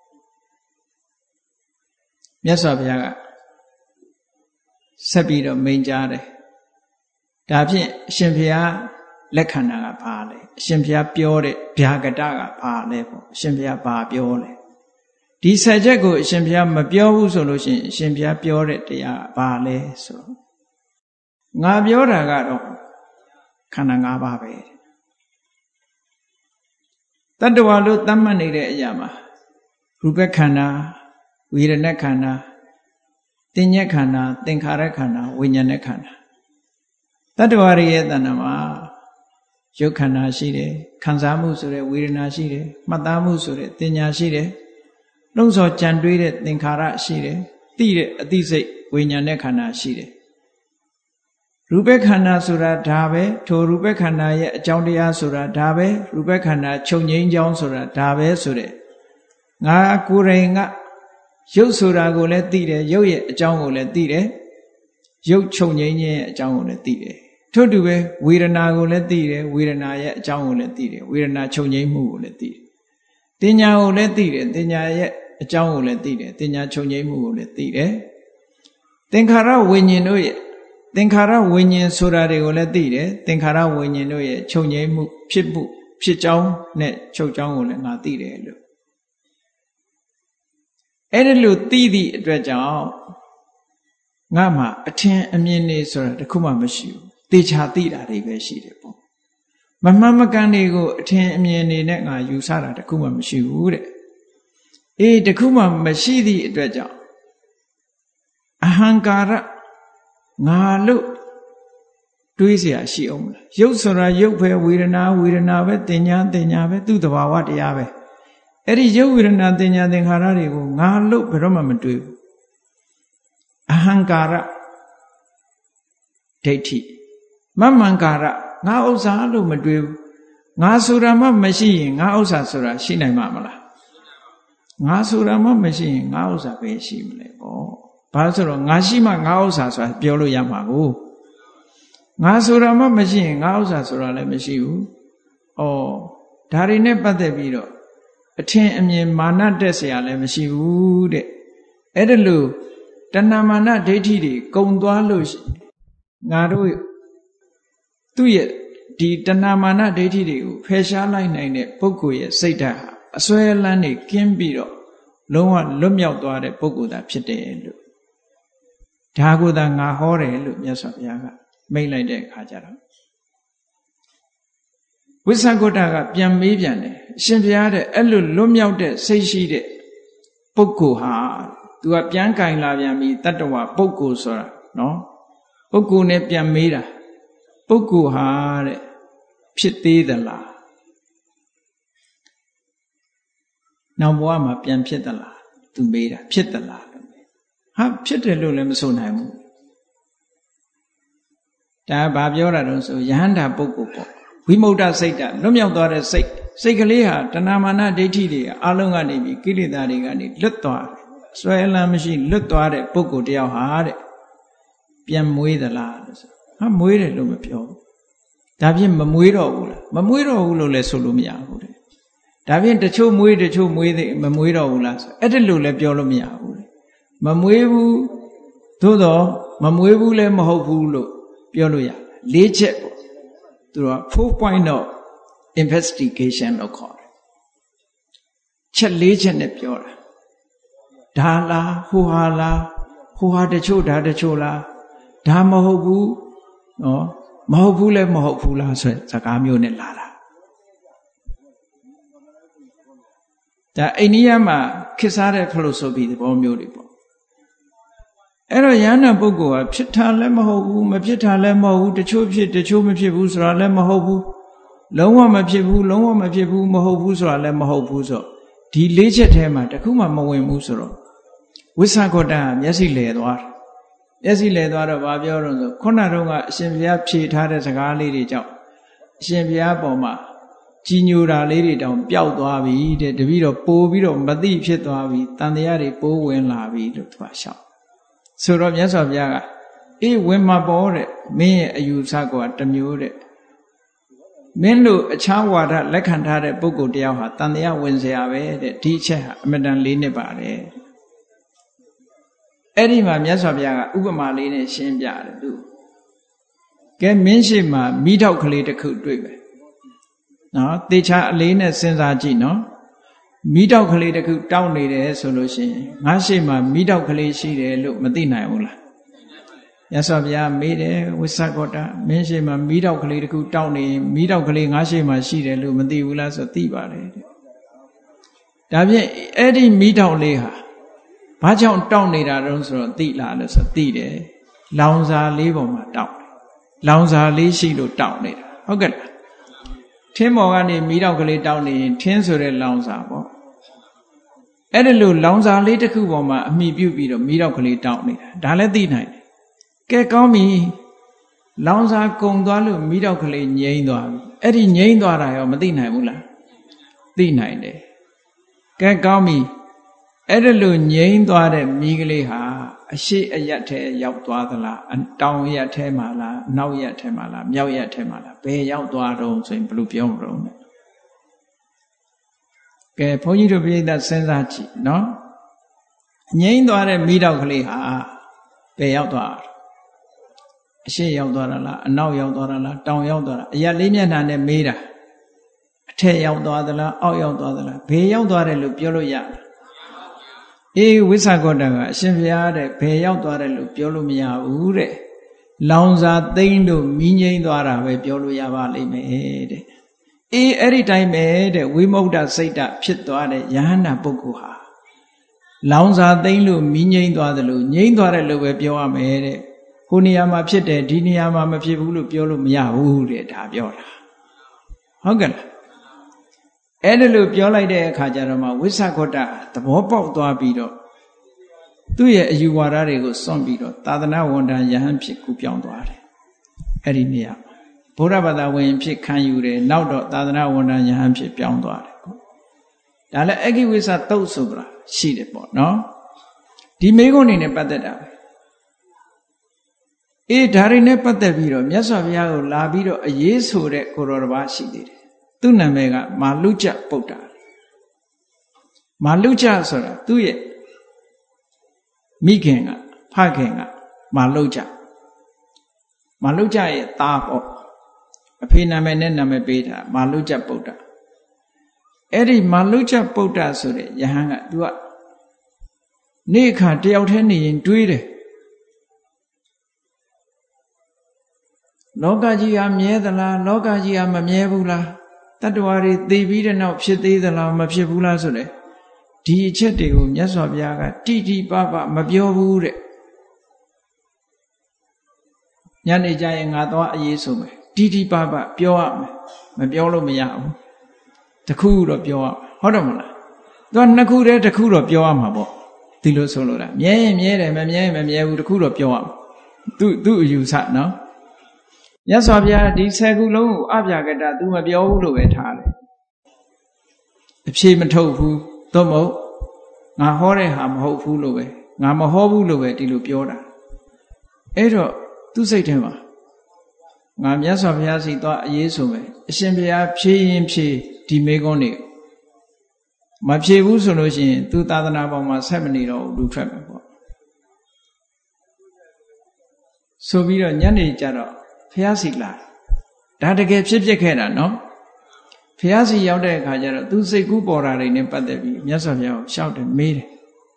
မြတ်စွာဘုရားကဆက်ပြီးတော့မိန့်ကြားတယ်ဒါဖြင့်အရှင်ဘုရားလက်ခံတာကဘာလဲအရှင်ဘုရားပြောတဲ့ဗျာကတကဘာလဲပေါ့အရှင်ဘုရားဘာပြောလဲဒီဆက်ချက်ကိုအရှင်ဘုရားမပြောဘူးဆိုလို့ရှိရင်အရှင်ဘုရားပြောတဲ့တရားကဘာလဲဆိုတော့ငါပြောတာကတော့ခန္ဓာ၅ပါးပဲတတ္တဝါလို့သတ်မှတ်နေတဲ့အရာမှာရူပခန္ဓာဝေဒနာခန္ဓာသင်ညက်ခန္ဓာသင်္ခါရခန္ဓာဝိညာဉ်ခန္ဓာတတ္တဝါရဲ့တဏ္ဍာမှာရုပ်ခန္ဓာရှိတယ်ခံစားမှုဆိုတဲ့ဝေဒနာရှိတယ်မှတ်သားမှုဆိုတဲ့တင်ညာရှိတယ်နှုတ်ဆော်ကြံတွေးတဲ့သင်္ခါရရှိတယ်သိတဲ့အသိစိတ်ဝိညာဉ်ခန္ဓာရှိတယ်ရူပခန္ဓာဆိုတာဒါပဲထိုရူပခန္ဓာရဲ့အကြောင်းတရားဆိုတာဒါပဲရူပခန္ဓာချုပ်ငြိမ်းကြောင်းဆိုတာဒါပဲဆိုတဲ့ငါကိုယ်တိုင်ကရုပ်ဆိုတာကိုလည်းသိတယ်ရုပ်ရဲ့အကြောင်းကိုလည်းသိတယ်ရုပ်ချုပ်ငြိမ်းခြင်းရဲ့အကြောင်းကိုလည်းသိတယ်ထို့တူပဲဝေဒနာကိုလည်းသိတယ်ဝေဒနာရဲ့အကြောင်းကိုလည်းသိတယ်ဝေဒနာချုပ်ငြိမ်းမှုကိုလည်းသိတယ်တင်ညာကိုလည်းသိတယ်တင်ညာရဲ့အကြောင်းကိုလည်းသိတယ်တင်ညာချုပ်ငြိမ်းမှုကိုလည်းသိတယ်သင်္ခါရဝိညာဉ်တို့ရဲ့သင်္ခါရဝိညာဉ်ဆိုတာတွေကိုလည်းသိတယ်သင်္ခါရဝိညာဉ်တို့ရဲ့ချုပ်ငြိမ်းမှုဖြစ်ကြောင်းနဲ့ချုပ်ကြောင်းကိုလည်းငါသိတယ်လို့အဲ့ဒီလိုသိသည့်အတွက်ကြောင့်ငါမှအထင်အမြင်နေဆိုတာတခုမှမရှိဘူးသေချာသိတာတွေပဲရှိတယ်ပေါ့မမှန်မကန်တွေကိုအထင်အမြင်နေနဲ့ငါယူဆတာတခုမှမရှိဘူးတဲ့အေးတခုမှမရှိသည့်အတွက်ကြောင့်အဟံကာရငါလို့တွေးเสียရှိအောင်မလားရုပ်ဆိုတာရုပ်ပဲဝေဒနာပဲတင်ညာပဲသူ့သဘာဝတရားပဲအဲ့ဒီရုပ်ဝေဒနာတင်ညာသင်္ခါရတွေကိုငါလို့ဘယ်တော့မှမတွေးဘူးအဟံကာရဒိဋ္ဌိမမှန်ကာရငါဥစ္စာလို့မတွေးဘူးငါဆိုတာမှမရှိရင်ငါဥစ္စာဆိုတာရှိနိုင်မှာမလားငါဆိုတာမှမရှိရင်ငါဥစ္စာပဲရှိမလဲပေါ့ဘာလို့ဆိုတော့ငါရှိမှငါဥစ္စာဆိုတာပြောလို့ရမှာကိုငါဆိုတာမှမရှိရင်ငါဥစ္စာဆိုတာလည်းမရှိဘူးဩဒါတွေနဲ့ပတ်သက်ပြီးတော့အထင်အမြင်မာနတက်เสียလည်းမရှိဘူးတဲ့အဲ့ဒါလို့တဏမာနဒိဋ္ဌိတွေကုံသွားလို့ငါတို့သူ့ရဲ့ဒီတဏမာနဒိဋ္ဌိတွေကိုဖယ်ရှားလိုက်နိုင်တဲ့ပုဂ္ဂိုလ်ရဲ့စိတ်ဓာတ်ဟာအစွဲလန်းတွေကင်းပြီးတော့လုံးဝလွတ်မြောက်သွားတဲ့ပုဂ္ဂိုလ်သာဖြစ်တယ်လို့ဒါကိုသာငါဟောတယ်လို့မြတ်စွာဘုရားကမိန့်လိုက်တဲ့အခါကျတော့ဝိသကုတ္တကပြန်မေးပြန်တယ်အရှင်ဘုရားတဲ့အဲ့လိုလွတ်မြောက်တဲ့စိတ်ရှိတဲ့ပုဂ္ဂိုလ်ဟာသူကပြန်ကင်လာပြန်ပြီတတ္တဝါပုဂ္ဂိုလ်ဆိုတာနော်ပုဂ္ဂိုလ်နဲ့ပြန်မေးတာပုဂ္ဂိုလ်ဟာတဲ့ဖြစ်သေးသလားနောက်ဘဝမှာပြန်ဖြစ်သလားသူမေးတာဖြစ်သလားဟာဖြစ်တယ်လို့လည်းမဆိုနိုင်ဘူးဒါဘာပြောတာတော့ဆိုယဟန္တာပုဂ္ဂိုလ်ပေါ့ဝိမု ക്ത စိတ်ဓာတ်လွတ်မြောက်သွားတဲ့စိတ်ကလေးဟာတဏမာနဒိဋ္ဌိတွေအလုံးကနေပြီးကိလေသာတွေကနေလွတ်သွားဆွဲလန်းမရှိလွတ်သွားတဲ့ပုဂ္ဂိုလ်တယောက်ဟာတဲ့ပြန်မွေးသလားလို့ဆိုဟာမွေးတယ်လို့မပြောဘူးဒါဖြင့်မမွေးတော့ဘူးလားမမွေးတော့ဘူးလို့လည်းဆိုလို့မရဘူးတဲ့ဒါဖြင့်တချို့မွေးမမွေးတော့ဘူးလားဆိုအဲ့ဒါလို့လည်းပြောလို့မရဘူးတဲ့မမွေးဘူးသို့တော့မမွေးဘူးလည်းမဟုတ်ဘူးလို့ပြောလို့ရ၄ချက်ပေါ့သူက 4 point of investigation လို့ခေါ်တယ်ချက်၄ချက်နဲ့ပြောတာဒါလားဟိုဟာလားဟိုဟာတချို့ဒါတချို့လားဒါမဟုတ်ဘူးနော်မဟုတ်ဘူးလည်းမဟုတ်ဘူးလားဆိုစကားမျိုးနဲ့လာတာဒါအိန္ဒိယမှာခေတ်စားတဲ့ philosophy သဘောမျိုးတွေပေါ့အဲ့တော့ယန္တပုဂ္ဂိုလ်ကဖြစ်တာလည်းမဟုတ်ဘူးမဖြစ်တာလည်းမဟုတ်ဘူးတချို့ဖြစ်တချို့မဖြစ်ဘူးဆိုတာလည်းမဟုတ်ဘူးလုံးဝမဖြစ်ဘူးလုံးဝမဖြစ်ဘူးမဟုတ်ဘူးဆိုတာလည်းမဟုတ်ဘူးဆိုဒီ၄ချက်ထဲမှာတခုမှမဝင်ဘူးဆိုတော့ဝိသဂေါတကမျက်စိလဲသွားတယ်မျက်စိလဲသွားတော့ဘာပြောတော့ဆိုခုနတုန်းကအရှင်ဘုရားဖြေထားတဲ့စကားလေးတွေကြောင့်အရှင်ဘုရားပေါ်မှာကြီးညိုတာလေးတွေတောင်ပျောက်သွားပြီတဲ့တပည့်တော်ပိုးပြီးတော့မသိဖြစ်သွားပြီတန်တရားတွေပိုးဝင်လာပြီလို့သူကရှောက်ဆိုတော့မြတ်စွာဘုရားကအေးဝင်မှာပေါ့တဲ့မင်းရဲ့အယူဆကတမျိုးတဲ့မင်းတို့အခြားဝါဒလက်ခံထားတဲ့ပုဂ္ဂိုလ်တယောက်ဟာတန်တရားဝင်เสียပဲတဲ့ဒီအချက်ဟာအမတန်လေးနှစ်ပါတယ်အဲ့ဒီမှာမြတ်စွာဘုရားကဥပမာလေးနဲ့ရှင်းပြတယ်သူကဲမင်းရှိမှမိထောက်ကလေးတစ်ခုတွေ့ပဲနော်တေချာအလေးနဲ့စဉ်းစားကြည့်နော်မိထောက်ကလေးတစ်ခုတောက်နေတယ်ဆိုလို့ရှိရင်ငါရှိမှမိထောက်ကလေးရှိတယ်လို့မသိနိုင်ဘူးလားမြတ်စွာဘုရားမေးတယ်ဝိသဂေါတမင်းရှိမှမိထောက်ကလေးတစ်ခုတောက်နေရင်မိထောက်ကလေးငါရှိမှရှိတယ်လို့မသိဘူးလားဆိုသိပါတယ်တဲ့ဒါဖြင့်အဲ့ဒီမိထောက်လေးဟာဘာကြောင့်တောက်နေတာတုံးဆိုတော့သိလားလို့ဆိုသိတယ်လောင်စာလေးပေါ်မှာတောက်တယ်လောင်စာလေးရှိလို့တောက်နေတာဟုတ်ကဲ့လားထင်းပေါ်ကနေမိထောက်ကလေးတောက်နေရင်ထင်းဆိုတဲ့လောင်စာပေါ့အဲ့ဒါလို့လောင်စာလေးတစ်ခုပေါ်မှာအမိပြုတ်ပြီးတော့မိထောက်ကလေးတောက်နေတာဒါလည်းသိနိုင်တယ်ကဲကောင်းပြီလောင်စာကုံသွားလို့မိထောက်ကလေးငြိမ်းသွားပြီအဲ့ဒီငြိမ်းသွားတာရောမသိနိုင်ဘူးလားသိနိုင်တယ်ကဲကောင်းပြီအဲ့ဒါလို့ငြိမ်းသွားတဲ့မိကလေးဟာအရှိအယက်ထဲရောက်သွားသလားတောင်ရက်ထဲမှာလားနောက်ရက်ထဲမှာလားမြောက်ရက်ထဲမှာလားဘယ်ရောက်သွားတော့ဆိုရင်ဘယ်လိုပြောမလို့ကဲဘုန်းကြီးတို့ပြိဿစဉ်းစားကြည့်နော်ငြိမ်းသွားတဲ့မိတော့ကလေးဟာဘယ်ရောက်သွားအရှိရောက်သွားတာလားအနောက်ရောက်သွားတာလားတောင်ရောက်သွားတာအရက်လေးမျက်နှာနဲ့မေးတာအထက်ရောက်သွားသလားအောက်ရောက်သွားသလားဘယ်ရောက်သွားတယ်လို့ပြောလို့ရလားအေးဝိသဂေါတကအရှင်ဘုရားတဲ့ဘယ်ရောက်သွားတယ်လို့ပြောလို့မရဘူးတဲ့လောင်စာသိမ့်လို့မီးငိမ့်သွားတာပဲပြောလို့ရပါလိမ့်မယ်တဲ့အေးအဲ့ဒီတိုင်းပဲတဲ့ဝိမု ക്ത စိတ်ဓာတ်ဖြစ်သွားတဲ့ယဟန္တာပုဂ္ဂိုလ်ဟာလောင်စာသိမ့်လို့မီးငိမ့်သွားတယ်လို့ငိမ့်သွားတယ်လို့ပဲပြောရမယ်တဲ့ဟိုနေရာမှာဖြစ်တယ်ဒီနေရာမှာမဖြစ်ဘူးလို့ပြောလို့မရဘူးတဲ့ဒါပြောတာဟုတ်ကဲ့လားအဲ့ဒါလို့ပြောလိုက်တဲ့အခါကျတော့မှဝိသဂေါတသဘောပေါက်သွားပြီးတော့သူ့ရဲ့အယူဝါဒတွေကိုစွန့်ပြီးတော့သာသနာဝန်ထမ်းယဟန်ဖြစ်ကူပြောင်းသွားတယ်အဲ့ဒီနေရာမှာဗုဒ္ဓဘာသာဝင်ဖြစ်ခံယူတယ်နောက်တော့သာသနာဝန်ထမ်းယဟန်ဖြစ်ပြောင်းသွားတယ်ပေါ့ဒါလည်းအဂိဝိသသုတ်ဆိုတာရှိတယ်ပေါ့နော်ဒီမိဂုဏ်နေနဲ့ပတ်သက်တာပဲအေးဒါတွေနဲ့ပတ်သက်ပြီးတော့မြတ်စွာဘုရားကိုလာပြီးတော့အရေးဆိုတဲ့ကိုရောတစ်ပါးရှိသေးတယ်သူ့နာမည်ကမာလုကျပုတ္တမာလုကျဆိုတာသူ့ရဲ့မိခင်ကဖခင်ကမာလုကျရဲ့သားပေါ့အဖေနာမည်နဲ့နာမည်ပေးတာမာလုကျပုတ္တအဲ့ဒီမာလုကျပုတ္တဆိုတဲ့ယဟန်ကသူကနေ့ခါတယောက်တည်းနေရင်တွေးတယ်လောကကြီးဟာမြဲသလားလောကကြီးဟာမမြဲဘူးလားတတ္တဝါတွေသိပြီးတဲ့နောက်ဖြစ်သေးသလားမဖြစ်ဘူးလားဆိုတဲ့ဒီအချက်တွေကိုမြတ်စွာဘုရားကတိတိပပမပြောဘူးတဲ့ညနေကျရင်ငါသွားအရေးဆိုမယ်တိတိပပပြောရမယ်မပြောလို့မရဘူးတခုတော့ပြောရမယ်ဟုတ်တယ်မလားသူကနှစ်ခုတည်းတခုတော့ပြောရမှာပေါ့ဒီလိုဆိုလို့လားမြဲရင်မြဲတယ်မမြဲရင်မမြဲဘူးတခုတော့ပြောရမှာသူ့အယူဆနော်မြတ်စွာဘုရားဒီ10ခုလုံးကိုအပြကတ तू မပြောဘူးလို့ပဲထားတယ်အဖြေမထုတ်ဘူးသို့မဟုတ်ငါဟောတဲ့ဟာမဟုတ်ဘူးလို့ပဲငါမဟောဘူးလို့ပဲဒီလိုပြောတာအဲ့တော့သူ့စိတ်ထဲမှာငါမြတ်စွာဘုရားစီသွားအရေးဆိုမယ်အရှင်ဘုရားဖြေရင်ဖြေဒီမေခွန်းတွေမဖြေဘူးဆိုလို့ရှိရင်သူသာသနာပေါ်မှာဆက်မနေတော့ဘူးလူထွက်မယ်ပေါ့ဆိုပြီးတော့ညနေကျတော့ဘုရားစီလာဒါတကယ်ဖြစ်ခဲ့တာနော်ဘုရားစီရောက်တဲ့အခါကျတော့သူစိတ်ကူးပေါ်တာတွေနဲ့ပတ်သက်ပြီးမြတ်စွာဘုရားကိုရှောက်တယ်မေးတယ်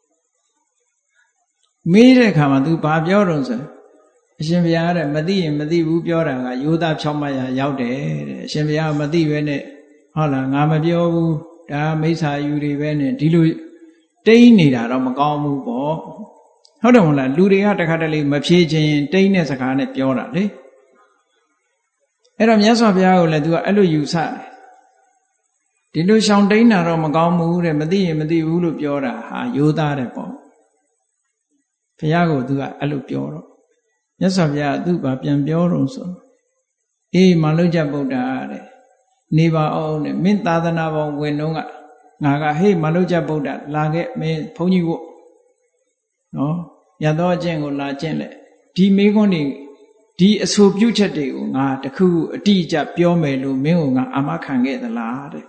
မေးတဲ့အခါမှာ तू ဘာပြောတော့ဆိုအရှင်ဘုရားတဲ့မသိရင်မသိဘူးပြောတာကယောသားဖြောင်းမရရောက်တယ်တဲ့အရှင်ဘုရားမသိပဲနဲ့ဟုတ်လားငါမပြောဘူးဒါမိစ္ဆာယူတွေပဲနဲ့ဒီလိုတိတ်နေတာတော့မကောင်းဘူးပေါ့ဟုတ်တယ်မဟုတ်လားလူတွေကတခါတလေမဖြေခြင်းတိတ်တဲ့စကားနဲ့ပြောတာလေအဲ့တော့မြတ်စွာဘုရားကိုလည်း तू ကအဲ့လိုယူဆတယ်ဒီလိုရှောင်တိတ်တာတော့မကောင်းဘူးတဲ့မသိရင်မသိဘူးလို့ပြောတာဟာယောသားတဲ့ပေါ့ဘုရားကို तू ကအဲ့လိုပြောတော့မြတ်စွာဘုရားသူ့ဘာပြန်ပြောတော့ဆိုအေးမလုကြဗုဒ္ဓတဲ့နေပါအောင်တဲ့မင်းသာသနာပေါ်ဝင်တော့ကငါကဟေးမလုကြဗုဒ္ဓလာခဲ့မင်းဘုန်းကြီးကိုနော်ရသောအကျင့်ကိုလာကျင့်လက်ဒီမေခွန်းတွေဒီအဆိုပြုချက်တွေကိုငါတခုအတိအကျပြောမယ်လို့မင်းကငါအာမခံခဲ့သလားတဲ့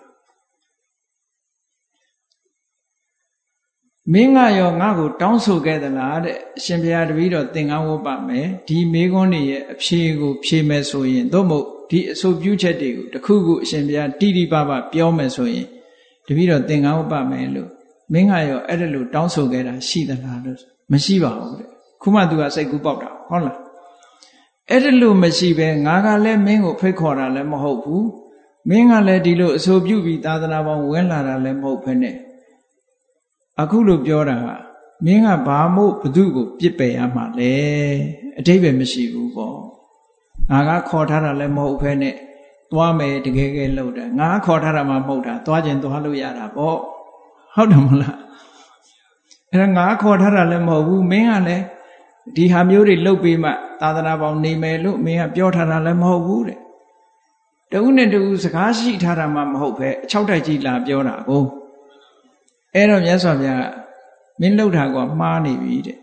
မင်းကရောငါ့ကိုတောင်းဆိုခဲ့သလားတဲ့အရှင်ဘုရားတပည့်တော်သင်္ကန်းဝတ်ပါမယ်ဒီမေခွန်းတွေရဲ့အဖြေကိုဖြေမယ်ဆိုရင်သို့မဟုတ်ဒီအဆိုပြုချက်တွေကိုတခုခုအရှင်ဘုရားတိတိပပပြောမယ်ဆိုရင်တပည့်တော်သင်္ကန်းဝတ်ပါမယ်လို့မင်းကရောအဲ့ဒါလို့တောင်းဆိုခဲ့တာရှိသလားလို့မရှိပါဘူးတဲ့ခုမှ तू ကစိတ်ကူးပေါက်တာဟုတ်လားအဲ့ဒါလို့မရှိပဲငါကလည်းမင်းကိုဖိတ်ခေါ်တာလည်းမဟုတ်ဘူးမင်းကလည်းဒီလိုအဆိုပြုပြီးသာသနာပေါင်းဝင်လာတာလည်းမဟုတ်ဘဲနဲ့အခုလိုပြောတာကမင်းကဘာမို့ဘသူကိုပြစ်ပယ်ရမှာလဲအတိတ်ပဲမရှိဘူးပေါ့ငါကခေါ်ထားတာလည်းမဟုတ်ဘဲနဲ့သွားမယ်တကယ်ကဲလို့တယ်ငါခေါ်ထားတာမှမဟုတ်တာသွားခြင်းသွားလို့ရတာပေါ့ဟုတ်တယ်မလားအဲ့ဒါငါခေါ်ထားတာလည်းမဟုတ်ဘူးမင်းကလည်းဒီဟာမျိုးတွေလုပ်ပြီးမှသာသနာပေါင်းနေမယ်လို့မင်းကပြောထားတာလည်းမဟုတ်ဘူးတဲ့တဦးနဲ့တဦးစကားရှိထားတာမှမဟုတ်ပဲအချောက်တိုက်ကြီးလာပြောတာကိုအဲ့တော့မြတ်စွာဘုရားမင်းလှုပ်တာကမှားနေပြီတဲ့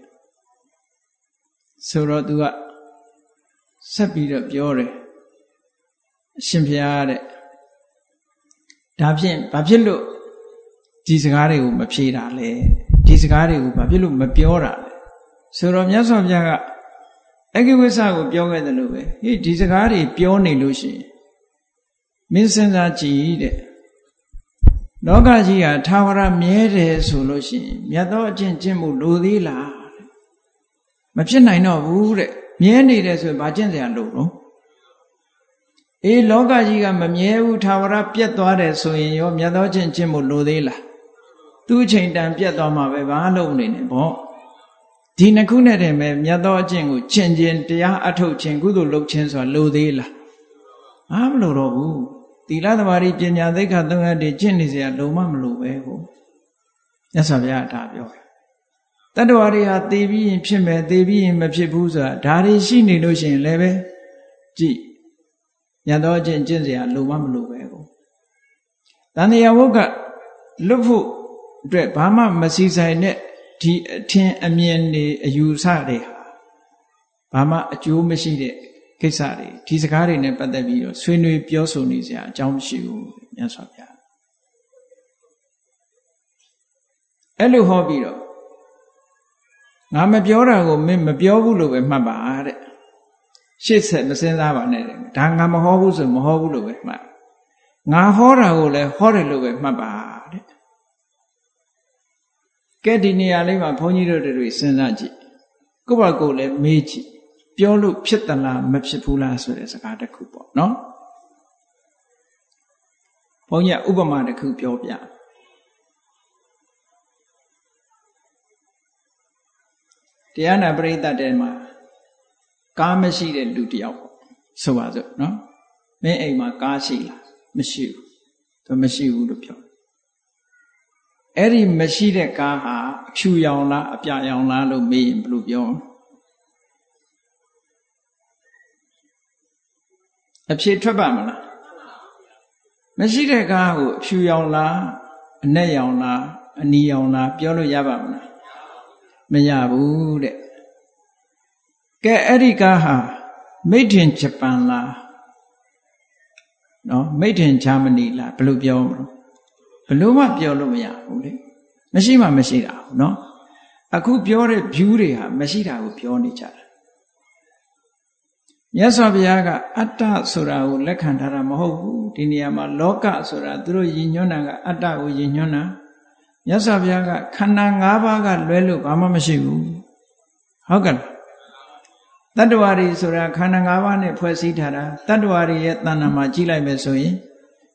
ဆိုတော့ तू ကဆက်ပြီးတော့ပြောတယ်အရှင်ဘုရားတဲ့ဒါဖြင့်ဘာဖြစ်လို့ဒီစကားတွေကိုမဖြေတာလဲဒီစကားတွေကိုဘာဖြစ်လို့မပြောတာလဲဆိုတော့မြတ်စွာဘုရားကအဂိဝိဆကိုပြောခဲ့တယ်လို့ပဲဟေးဒီစကားတွေပြောနေလို့ရှိရင်မင်းစဉ်းစားကြည့်တဲ့လောကကြီးဟာထာဝရမြဲတယ်ဆိုလို့ရှိရင်မြတ်သောအကျင့်ကျင့်မှုလိုသေးလားမဖြစ်နိုင်တော့ဘူးတဲ့မြဲနေတယ်ဆိုရင်ဘာကျင့်စရာလိုတော့အေးလောကကြီးကမမြဲဘူးထာဝရပြတ်သွားတယ်ဆိုရင်ရောမြတ်သောအကျင့်ကျင့်မှုလိုသေးလားသူ့အချိန်တန်ပြတ်သွားမှာပဲဘာလို့နေနေပေါ့ဒီနှစ်ခုနဲ့တည်းပဲမြတ်သောအကျင့်ကိုကျင့်ခြင်းတရားအထုတ်ခြင်းကုသိုလ်လုပ်ခြင်းဆိုတာလိုသေးလားမလိုတော့ဘူးသီလသမာဓိပညာသိက္ခာသုံးရပ်တွေကျင့်နေစရာလုံးဝမလိုပဲကိုမြတ်စွာဘုရားဒါပြောတယ်တတ္တဝါတွေဟာသိပြီးရင်ဖြစ်မယ်သိပြီးရင်မဖြစ်ဘူးဆိုတာဒါတွေရှိနေလို့ရှိရင်လည်းပဲကြည့်ညသောအကျင့်ကျင့်စရာလုံးဝမလိုပဲကိုတန်တရားဝုတ်ကလွတ်ဖို့အတွက်ဘာမှမစီဆိုင်တဲ့ဒီအထင်အမြင်တွေအယူဆတွေဟာဘာမှအကျိုးမရှိတဲ့ကိစ္စတွေဒီစကားတွေနဲ့ပတ်သက်ပြီးတော့ဆွေးနွေးပြောဆိုနေစရာအကြောင်းမရှိဘူးမြတ်စွာဘုရားအဲ့လိုဟောပြီးတော့ငါမပြောတာကိုမင်းမပြောဘူးလို့ပဲမှတ်ပါတဲ့ရှေ့ဆက်မစင်စားပါနဲ့တဲ့ဒါငါမဟောဘူးဆိုမဟောဘူးလို့ပဲမှတ်ငါဟောတာကိုလည်းဟောတယ်လို့ပဲမှတ်ပါတဲ့ကဲဒီနေရာလေးမှာဘုန်းကြီးတို့တွေစဉ်းစားကြည့်ကိုယ့်ဘာကိုယ်လည်းမေးကြည့်ပြောလို့ဖြစ်သလားမဖြစ်ဘူးလားဆိုတဲ့စကားတစ်ခုပေါ့နော်ဘုန်းကြီးဥပမာတစ်ခုပြောပြတရားနာပရိသတ်တဲမှာကားမရှိတဲ့လူတစ်ယောက်ပေါ့ဆိုပါစို့နော်မင်းအိမ်မှာကားရှိလားမရှိဘူးသူမရှိဘူးလို့ပြောအဲ့ဒီမရှိတဲ့ကားဟာအဖြူရောင်လားအပြာရောင်လားလို့မေးရင်ဘယ်လိုပြောအဖြေထွက်ပါမလားမရှိတဲ့ကားကိုအဖြူရောင်လားအနက်ရောင်လားအနီရောင်လားပြောလို့ရပါမလားမရဘူးတဲ့ကဲအဲ့ဒီကားဟာMade in Japan လားနော် Made in Germany လားဘယ်လိုပြောမလို့ဘယ်လိုမှပြောလို့မရဘူးလေမရှိမှမရှိတာဘူးနော်အခုပြောတဲ့ view တွေဟာမရှိတာကိုပြောနေကြတာမြတ်စွာဘုရားကအတ္တဆိုတာကိုလက်ခံထားတာမဟုတ်ဘူးဒီနေရာမှာလောကဆိုတာသူတို့ယဉ်ညွှန်းတာကအတ္တကိုယဉ်ညွှန်းတာမြတ်စွာဘုရားကခန္ဓာ၅ပါးကလွဲလို့ဘာမှမရှိဘူးဟုတ်ကဲ့တတ္တဝါတွေဆိုတာခန္ဓာ၅ပါးနဲ့ဖွဲ့စည်းထားတာတတ္တဝါတွေရဲ့တဏ္ဍာမှာကြည့်လိုက်မယ်ဆိုရင်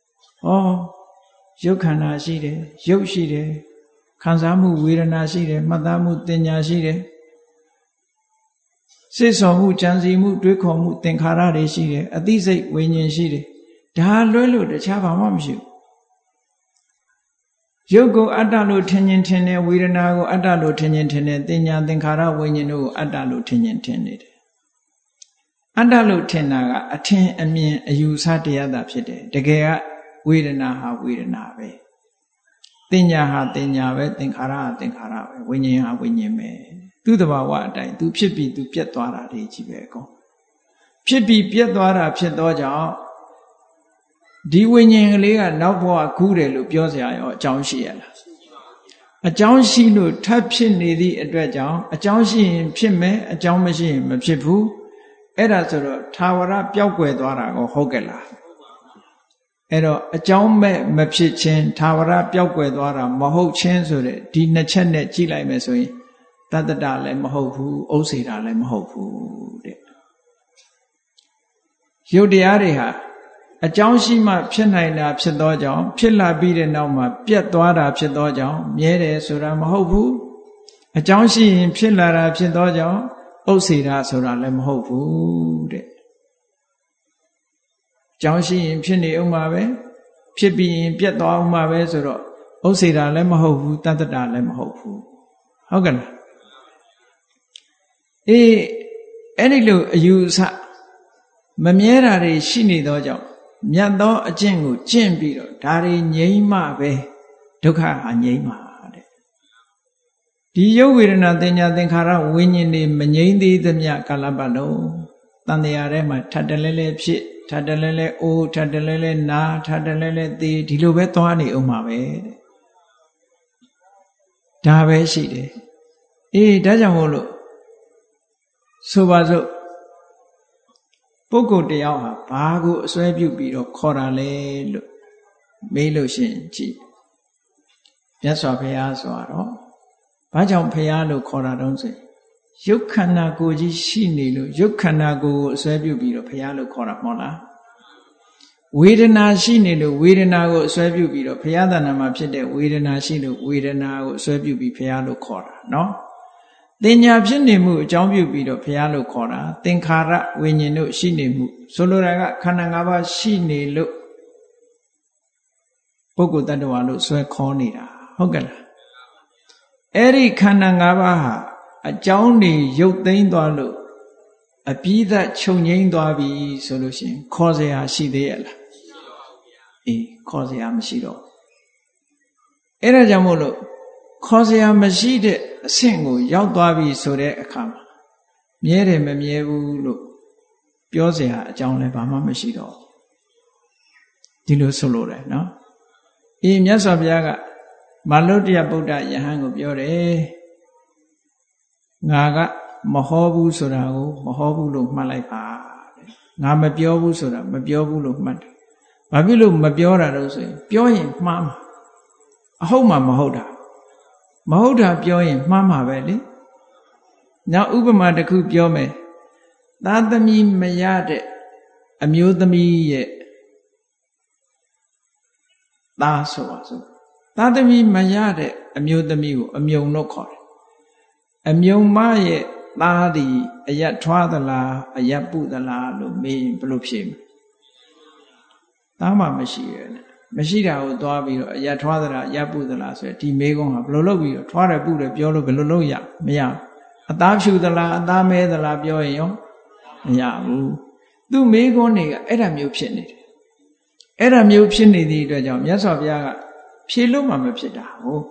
ရုပ်ခန္ဓာရှိတယ်ရုပ်ရှိတယ်ခံစားမှုဝေဒနာရှိတယ်မှတ်သားမှုတင်ညာရှိတယ်စိတ်ဆော်မှုကြံစည်မှုတွေးခေါ်မှုသင်္ခါရတွေရှိတယ်အသိစိတ်ဝိညာဉ်ရှိတယ်ဒါလွဲလို့တခြားဘာမှမရှိဘူးရုပ်ကိုအတ္တလို့ထင်ရင်ထင်တယ်ဝေဒနာကိုအတ္တလို့ထင်ရင်ထင်တယ်တင်ညာသင်္ခါရဝိညာဉ်တို့ကိုအတ္တလို့ထင်ရင်ထင်နေတယ်အတ္တလို့ထင်တာကအထင်အမြင်အယူဆတရားသာဖြစ်တယ်တကယ်ကဝေဒနာဟာဝေဒနာပဲတင်ညာဟာတင်ညာပဲသင်္ခါရဟာသင်္ခါရပဲဝိညာဉ်ဟာဝိညာဉ်ပဲသူ့တဘာဝအတိုင်းသူဖြစ်ပြီးသူပြတ်သွားတာတွေကြီးပဲအကုန်ဖြစ်ပြီးပြတ်သွားတာဖြစ်သောကြောင့်ဒီဝိညာဉ်ကလေးကနောက်ဘဝကူးတယ်လို့ပြောစရာရောအကြောင်းရှိရလားအကြောင်းရှိလို့ထပ်ဖြစ်နေသည့်အတွက်ကြောင့်အကြောင်းရှိရင်ဖြစ်မယ်အကြောင်းမရှိရင်မဖြစ်ဘူးအဲ့ဒါဆိုတော့သာဝရပျောက်ကွယ်သွားတာကိုဟုတ်ကဲ့လားအဲ့တော့အကြောင်းမဲ့မဖြစ်ခြင်းသာဝရပျောက်ကွယ်သွားတာမဟုတ်ခြင်းဆိုတဲ့ဒီနှစ်ချက်နဲ့ကြည့်လိုက်မယ်ဆိုရင်တတ္တတလည်းမဟုတ်ဘူးဥစ္စေတာလည်းမဟုတ်ဘူးတဲ့ရုပ်တရားတွေဟာအကြောင်းရှိမှဖြစ်နိုင်တာဖြစ်သောကြောင့်ဖြစ်လာပြီးတဲ့နောက်မှာပြတ်သွားတာဖြစ်သောကြောင့်မြဲတယ်ဆိုတာမဟုတ်ဘူးအကြောင်းရှိရင်ဖြစ်လာတာဖြစ်သောကြောင့်ဥစ္စေတာဆိုတာလည်းမဟုတ်ဘူးတဲ့အကြောင်းရှိရင်ဖြစ်နေအောင်ပါပဲဖြစ်ပြီးရင်ပြတ်သွားအောင်ပါပဲဆိုတော့ဥစ္စေတာလည်းမဟုတ်ဘူးတတ္တတလည်းမဟုတ်ဘူးဟုတ်ကဲ့လားအဲ့ဒီလိုအယူအဆမမြဲတာတွေရှိနေသောကြောင့်မြတ်သောအကျင့်ကိုကျင့်ပြီးတော့ဒါတွေငြိမ်းမှပဲဒုက္ခဟာငြိမ်းမှာတဲ့ဒီယုတ်ဝေဒနာတင်ညာသင်္ခါရဝိညာဉ်တွေမငြိမ်းသေးသမျှကာလပတ်လုံးတန်တရားထဲမှာထပ်တလဲလဲဖြစ်ထပ်တလဲလဲအိုးထပ်တလဲလဲနာထပ်တလဲလဲသေဒီလိုပဲသွားနေအောင်မှာပဲတဲ့ဒါပဲရှိတယ်ဒါကြောင့်မို့လို့ဆိုပါစို့ပုဂ္ဂိုလ်တယောက်ဟာဘာကိုအစွဲပြုပြီးတော့ခေါ်တာလဲလို့မေးလို့ရှိရင်ကြည့်မြတ်စွာဘုရားဆိုတော့ဘာကြောင့်ဘုရားလို့ခေါ်တာတုံးဆိုရုပ်ခန္ဓာကိုယ်ကြီးရှိနေလို့ရုပ်ခန္ဓာကိုယ်ကိုအစွဲပြုပြီးတော့ဘုရားလို့ခေါ်တာမဟုတ်လားဝေဒနာရှိနေလို့ဝေဒနာကိုအစွဲပြုပြီးတော့ဘုရားတဏ္ဍာမှာဖြစ်တဲ့ဝေဒနာရှိလို့ဝေဒနာကိုအစွဲပြုပြီးဘုရားလို့ခေါ်တာနော်တင်ညာဖြစ်နေမှုအကြောင်းပြုပြီးတော့ဘုရားလို့ခေါ်တာသင်္ခါရဝိညာဉ်တို့ရှိနေမှုဆိုလိုတာကခန္ဓာ၅ပါးရှိနေလို့ပုဂ္ဂိုလ်တ attva လို့ဆွဲခေါ်နေတာဟုတ်ကဲ့လားအဲ့ဒီခန္ဓာ၅ပါးဟာအကြောင်းတွေရုပ်သိမ်းသွားလို့အပြီးသတ်ချုပ်ငြိမ်းသွားပြီဆိုလို့ရှိရင်ခေါ်စရာရှိသေးရဲ့လားခေါ်စရာမရှိတော့အဲ့ဒါကြောင့်မို့လို့ခေါ်စရာမရှိတဲ့အဆင့်ကိုရောက်သွားပြီဆိုတဲ့အခါမှာမြဲတယ်မမြဲဘူးလို့ပြောစရာအကြောင်းလည်းဘာမှမရှိတော့ဒီလိုဆိုလို့တယ်နော်မြတ်စွာဘုရားကမာလုတ္တယဗုဒ္ဓယဟန်ကိုပြောတယ်ငါကမဟောဘူးဆိုတာကိုမဟောဘူးလို့မှတ်လိုက်ပါတဲ့ငါမပြောဘူးဆိုတာမပြောဘူးလို့မှတ်တယ်ဘာဖြစ်လို့မပြောတာလို့ဆိုရင်ပြောရင်မှားမှာအဟုတ်မှမဟုတ်တာမဟုတ်တာပြောရင်မှားမှာပဲလေနောက်ဥပမာတစ်ခုပြောမယ်သားသမီးမရတဲ့အမျိုးသမီးရဲ့သားဆိုပါစို့သားသမီးမရတဲ့အမျိုးသမီးကိုအမြုံလို့ခေါ်တယ်အမြုံမရဲ့သားသည်အယတ်ထွားသလားအယတ်ပုသလားလို့မေးရင်ဘယ်လိုဖြေမလဲသားမှမရှိရဲ့မရှိတာကိုသွားပြီးတော့အရာထွားသလားအရာပုသလားဆိုရယ်ဒီမေကုန်းဟာဘယ်လိုလုပ်ပြီးတော့ထွားတယ်ပုတယ်ပြောလို့ဘယ်လိုလုပ်ရမရအသားဖြူသလားအသားမဲသလားပြောရင်ရောမရဘူးသူမေကုန်းတွေကအဲ့ဒါမျိုးဖြစ်နေတယ်အဲ့ဒါမျိုးဖြစ်နေသည့်အတွက်ကြောင့်မြတ်စွာဘုရားကဖြေလို့မှမဖြစ်တာဟုတ်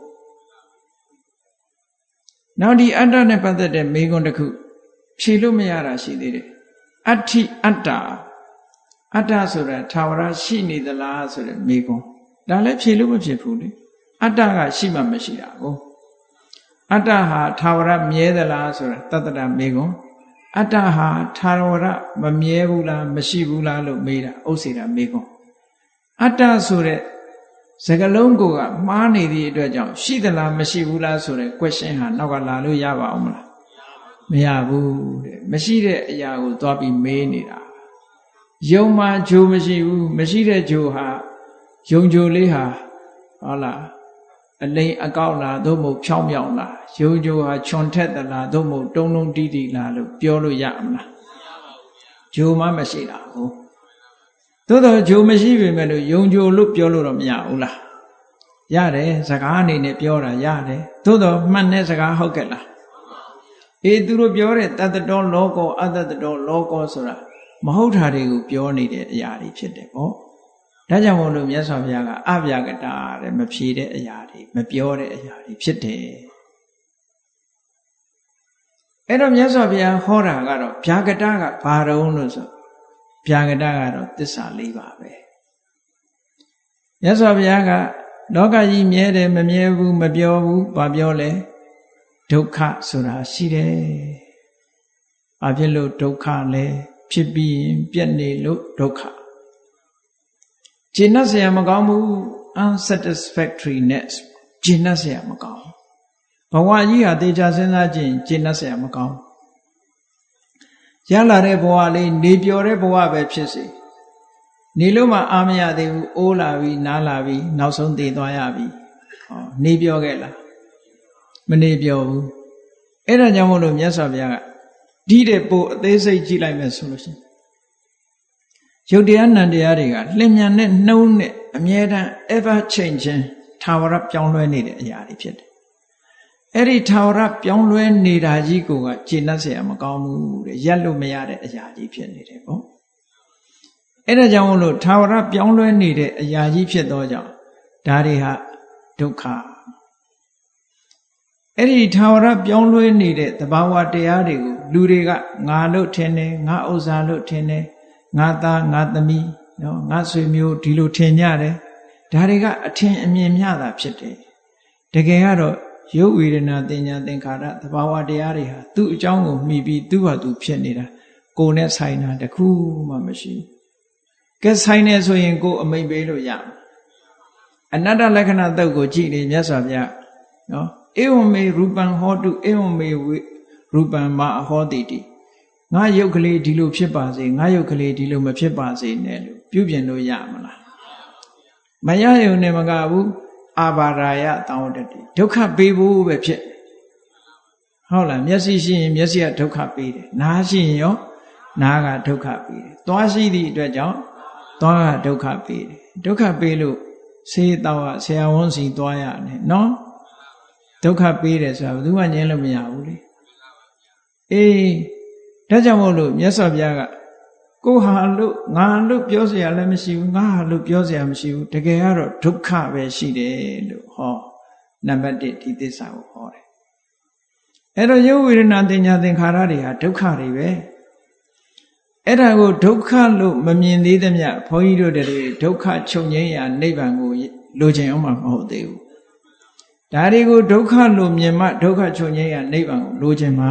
နောက်ဒီအတ္တနဲ့ပတ်သက်တဲ့မေကုန်းတစ်ခုဖြေလို့မရတာရှိသေးတယ်အဋ္ဌိအတ္တအတ္တဆိုတာထာဝရရှိနေသလားဆိုတဲ့မေကုန်းဒါလည်းဖြေလို့မဖြစ်ဘူးလေအတ္တကရှိမှမရှိတာကိုအတ္တဟာထာဝရမြဲသလားဆိုတာတတ္တရမေကုန်းအတ္တဟာထာဝရမမြဲဘူးလားမရှိဘူးလားလို့မေးတာဥစ္စေတာမေကုန်းအတ္တဆိုတဲ့စကားလုံးကမှားနေသည့်အတွက်ကြောင့်ရှိသလားမရှိဘူးလားဆိုတဲ့ question ဟာနောက်ကလာလို့ရပါအောင်မလားမရဘူးတဲ့မရှိတဲ့အရာကိုသွားပြီးမေးနေတာယုံမှဂျိုမရှိဘူးမရှိတဲ့ဂျိုဟာယုံဂျိုလေးဟာဟုတ်လားအလိမ်အကောက်လားသို့မဟုတ်ဖြောင်းမြောင်လားယုံဂျိုဟာချွန်ထက်သလားသို့မဟုတ်တုံးလုံးတီးတီးလားလို့ပြောလို့ရမလားဂျိုမှမရှိတာဟုတ်သို့တော့ဂျိုမရှိပေမဲ့လို့ယုံဂျိုလို့ပြောလို့တော့မရဘူးလားရတယ်စကားအနေနဲ့ပြောတာရတယ်သို့တော့မှန်တဲ့စကားဟုတ်ကဲ့လားအေးသူတို့ပြောတဲ့တတ္တတောလောကောအတ္တတောလောကောဆိုတာမဟုတ်တာတွေကိုပြောနေတဲ့အရာတွေဖြစ်တယ်ပေါ့ဒါကြောင့်မို့လို့မြတ်စွာဘုရားကအဗျာကတာတဲ့မဖြေတဲ့အရာတွေမပြောတဲ့အရာတွေဖြစ်တယ်အဲ့တော့မြတ်စွာဘုရားဟောတာကတော့ဗျာကတာကဘာတုံးလို့ဆိုဗျာကတာကတော့သစ္စာ၄ပါးပဲမြတ်စွာဘုရားကလောကကြီးမြဲတယ်မမြဲဘူးမပြောဘူးဘာပြောလဲဒုက္ခဆိုတာရှိတယ်။ဘာဖြစ်လို့ဒုက္ခလဲဖြစ်ပြီးရင်ပြည့်နေလို့ဒုက္ခကျင့်တ်เสียမကောင်းဘူး unsatisfactoriness ကျင့်တ်เสียမကောင်းဘဝကြီးဟာတေချာစဉ်းစားကြည့်ကျင့်တ်เสียမကောင်းရလာတဲ့ဘဝလေးနေပျော်တဲ့ဘဝပဲဖြစ်စေနေလို့မှအားမရသေးဘူးအိုးလာပြီနားလာပြီနောက်ဆုံးတည်သွားရပြီဟောနေပျော်ခဲ့လားမနေပြောဘူးအဲ့ဒါကြောင့်မို့လို့မြတ်စွာဘုရားကဒီတဲ့ပို့အသေးစိတ်ကြည့်လိုက်မယ်ဆိုလို့ရှိရင်ရုပ်တရားနံတရားတွေကလျင်မြန်တဲ့နှုံးနဲ့အမြဲတမ်း ever changing ထာဝရပြောင်းလဲနေတဲ့အရာတွေဖြစ်တယ်အဲ့ဒီထာဝရပြောင်းလဲနေတာကြီးကိုကကျေနပ်เสียမကောင်းဘူးတဲ့ရက်လို့မရတဲ့အရာကြီးဖြစ်နေတယ်ပေါ့အဲ့ဒါကြောင့်မို့လို့ထာဝရပြောင်းလဲနေတဲ့အရာကြီးဖြစ်သောကြောင့်ဒါတွေဟာဒုက္ခအဲ့ဒီထာဝရပြောင်းလဲနေတဲ့သဘာဝတရားတွေကိုလူတွေကငါလို့ထင်တယ်ငါဥစ္စာလို့ထင်တယ်ငါသားငါသမီးနော်ငါဆွေမျိုးဒီလိုထင်ကြတယ်ဒါတွေကအထင်အမြင်များတာဖြစ်တယ်တကယ်ကတော့ရုပ်ဝေဒနာသင်ညာသင်္ခါရသဘာဝတရားတွေဟာသူ့အကြောင်းကိုမှီပြီးသူ့ဟာသူဖြစ်နေတာကိုယ်နဲ့ဆိုင်တာတခုမှမရှိဘူးကဲဆိုင်နေဆိုရင်ကိုယ်အမိန့်ပေးလို့ရအနတ္တလက္ခဏာသုတ်ကိုကြည့်နေမြတ်စွာဘုရားနော်ဧဝမေရူပံဟောတုဧဝမေရူပံမအဟောတိတိငါရုပ်ကလေးဒီလိုဖြစ်ပါစေငါရုပ်ကလေးဒီလိုမဖြစ်ပါစေနဲ့လို့ပြုပြင်လို့ရမလားမရရုံနဲ့မကဘူးအာဘာရာယတောင်းတတိဒုက္ခပေးဖို့ပဲဖြစ်ဟုတ်လားမျက်စိရှိရင်မျက်စိကဒုက္ခပေးတယ်နားရှိရင်ရောနားကဒုက္ခပေးတယ်သွားရှိသည့်အတွက်ကြောင့်သွားကဒုက္ခပေးတယ်ဒုက္ခပေးလို့ဆေးတောက်ဆရာဝန်စီသွားရတယ်နော်ဒုက္ခပေးတယ်ဆိုတာဘယ်သူမှငြင်းလို့မရဘူးလေအေးဒါကြောင့်မို့လို့မြတ်စွာဘုရားကကိုဟာလို့ငါလို့ပြောเสียလည်းမရှိဘူးငါဟာလို့ပြောเสียမရှိဘူးတကယ်ကတော့ဒုက္ခပဲရှိတယ်လို့ဟောနံပါတ်1ဒီသစ္စာကိုဟောတယ်အဲ့တော့ရုပ်ဝေဒနာသင်ညာသင်္ခါရတွေဟာဒုက္ခတွေပဲအဲ့ဒါကိုဒုက္ခလို့မမြင်သေးသမျှဘုန်းကြီးတို့တွေဒုက္ခချုပ်ငြိမ်းရာနိဗ္ဗာန်ကိုလိုချင်အောင်မဟုတ်သေးဘူးဒါတွေကိုဒုက္ခလို့မြင်မှဒုက္ခချုပ်ငြိမ်းရာနိဗ္ဗာန်ကိုလိုချင်မှာ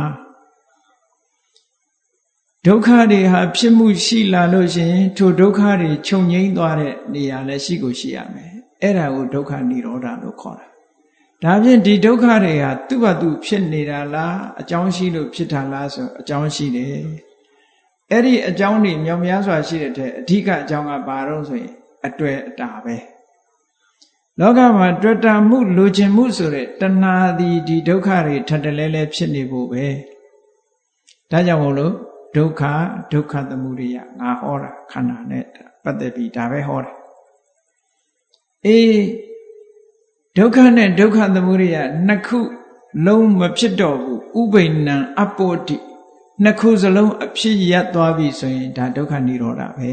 ဒုက္ခတွေဟာဖြစ်မှုရှိလာလို့ရှိရင်ထိုဒုက္ခတွေချုပ်ငြိမ်းသွားတဲ့နေရာလည်းရှိကိုရှိရမယ်အဲ့ဒါကိုဒုက္ခនិရောဓလို့ခေါ်တာဒါဖြင့်ဒီဒုက္ခတွေဟာသူ့ဘာသူဖြစ်နေတာလားအကြောင်းရှိလို့ဖြစ်တာလားဆိုအကြောင်းရှိတယ်အဲ့ဒီအကြောင်းတွေမြောက်များစွာရှိတဲ့တဲ့အဓိကအကြောင်းကဘာတော့ဆိုရင်အတွေ့အတာပဲလောကမှာတွေ့တာမှုလိုချင်မှုဆိုတဲ့တဏှာသည်ဒီဒုက္ခတွေထပ်တလဲလဲဖြစ်နေဖို့ပဲဒါကြောင့်မို့လို့ဒုက္ခဒုက္ခသမုဒယငါဟောတာခန္ဓာနဲ့ပတ်သက်ပြီးဒါပဲဟောတယ်ဒုက္ခနဲ့ဒုက္ခသမုဒယနှစ်ခုလုံးမဖြစ်တော့ဘူးဥပိ္ပဏံအပ္ပောတိနှစ်ခုစလုံးအဖြစ်ရပ်သွားပြီဆိုရင်ဒါဒုက္ခនិရောဓပဲ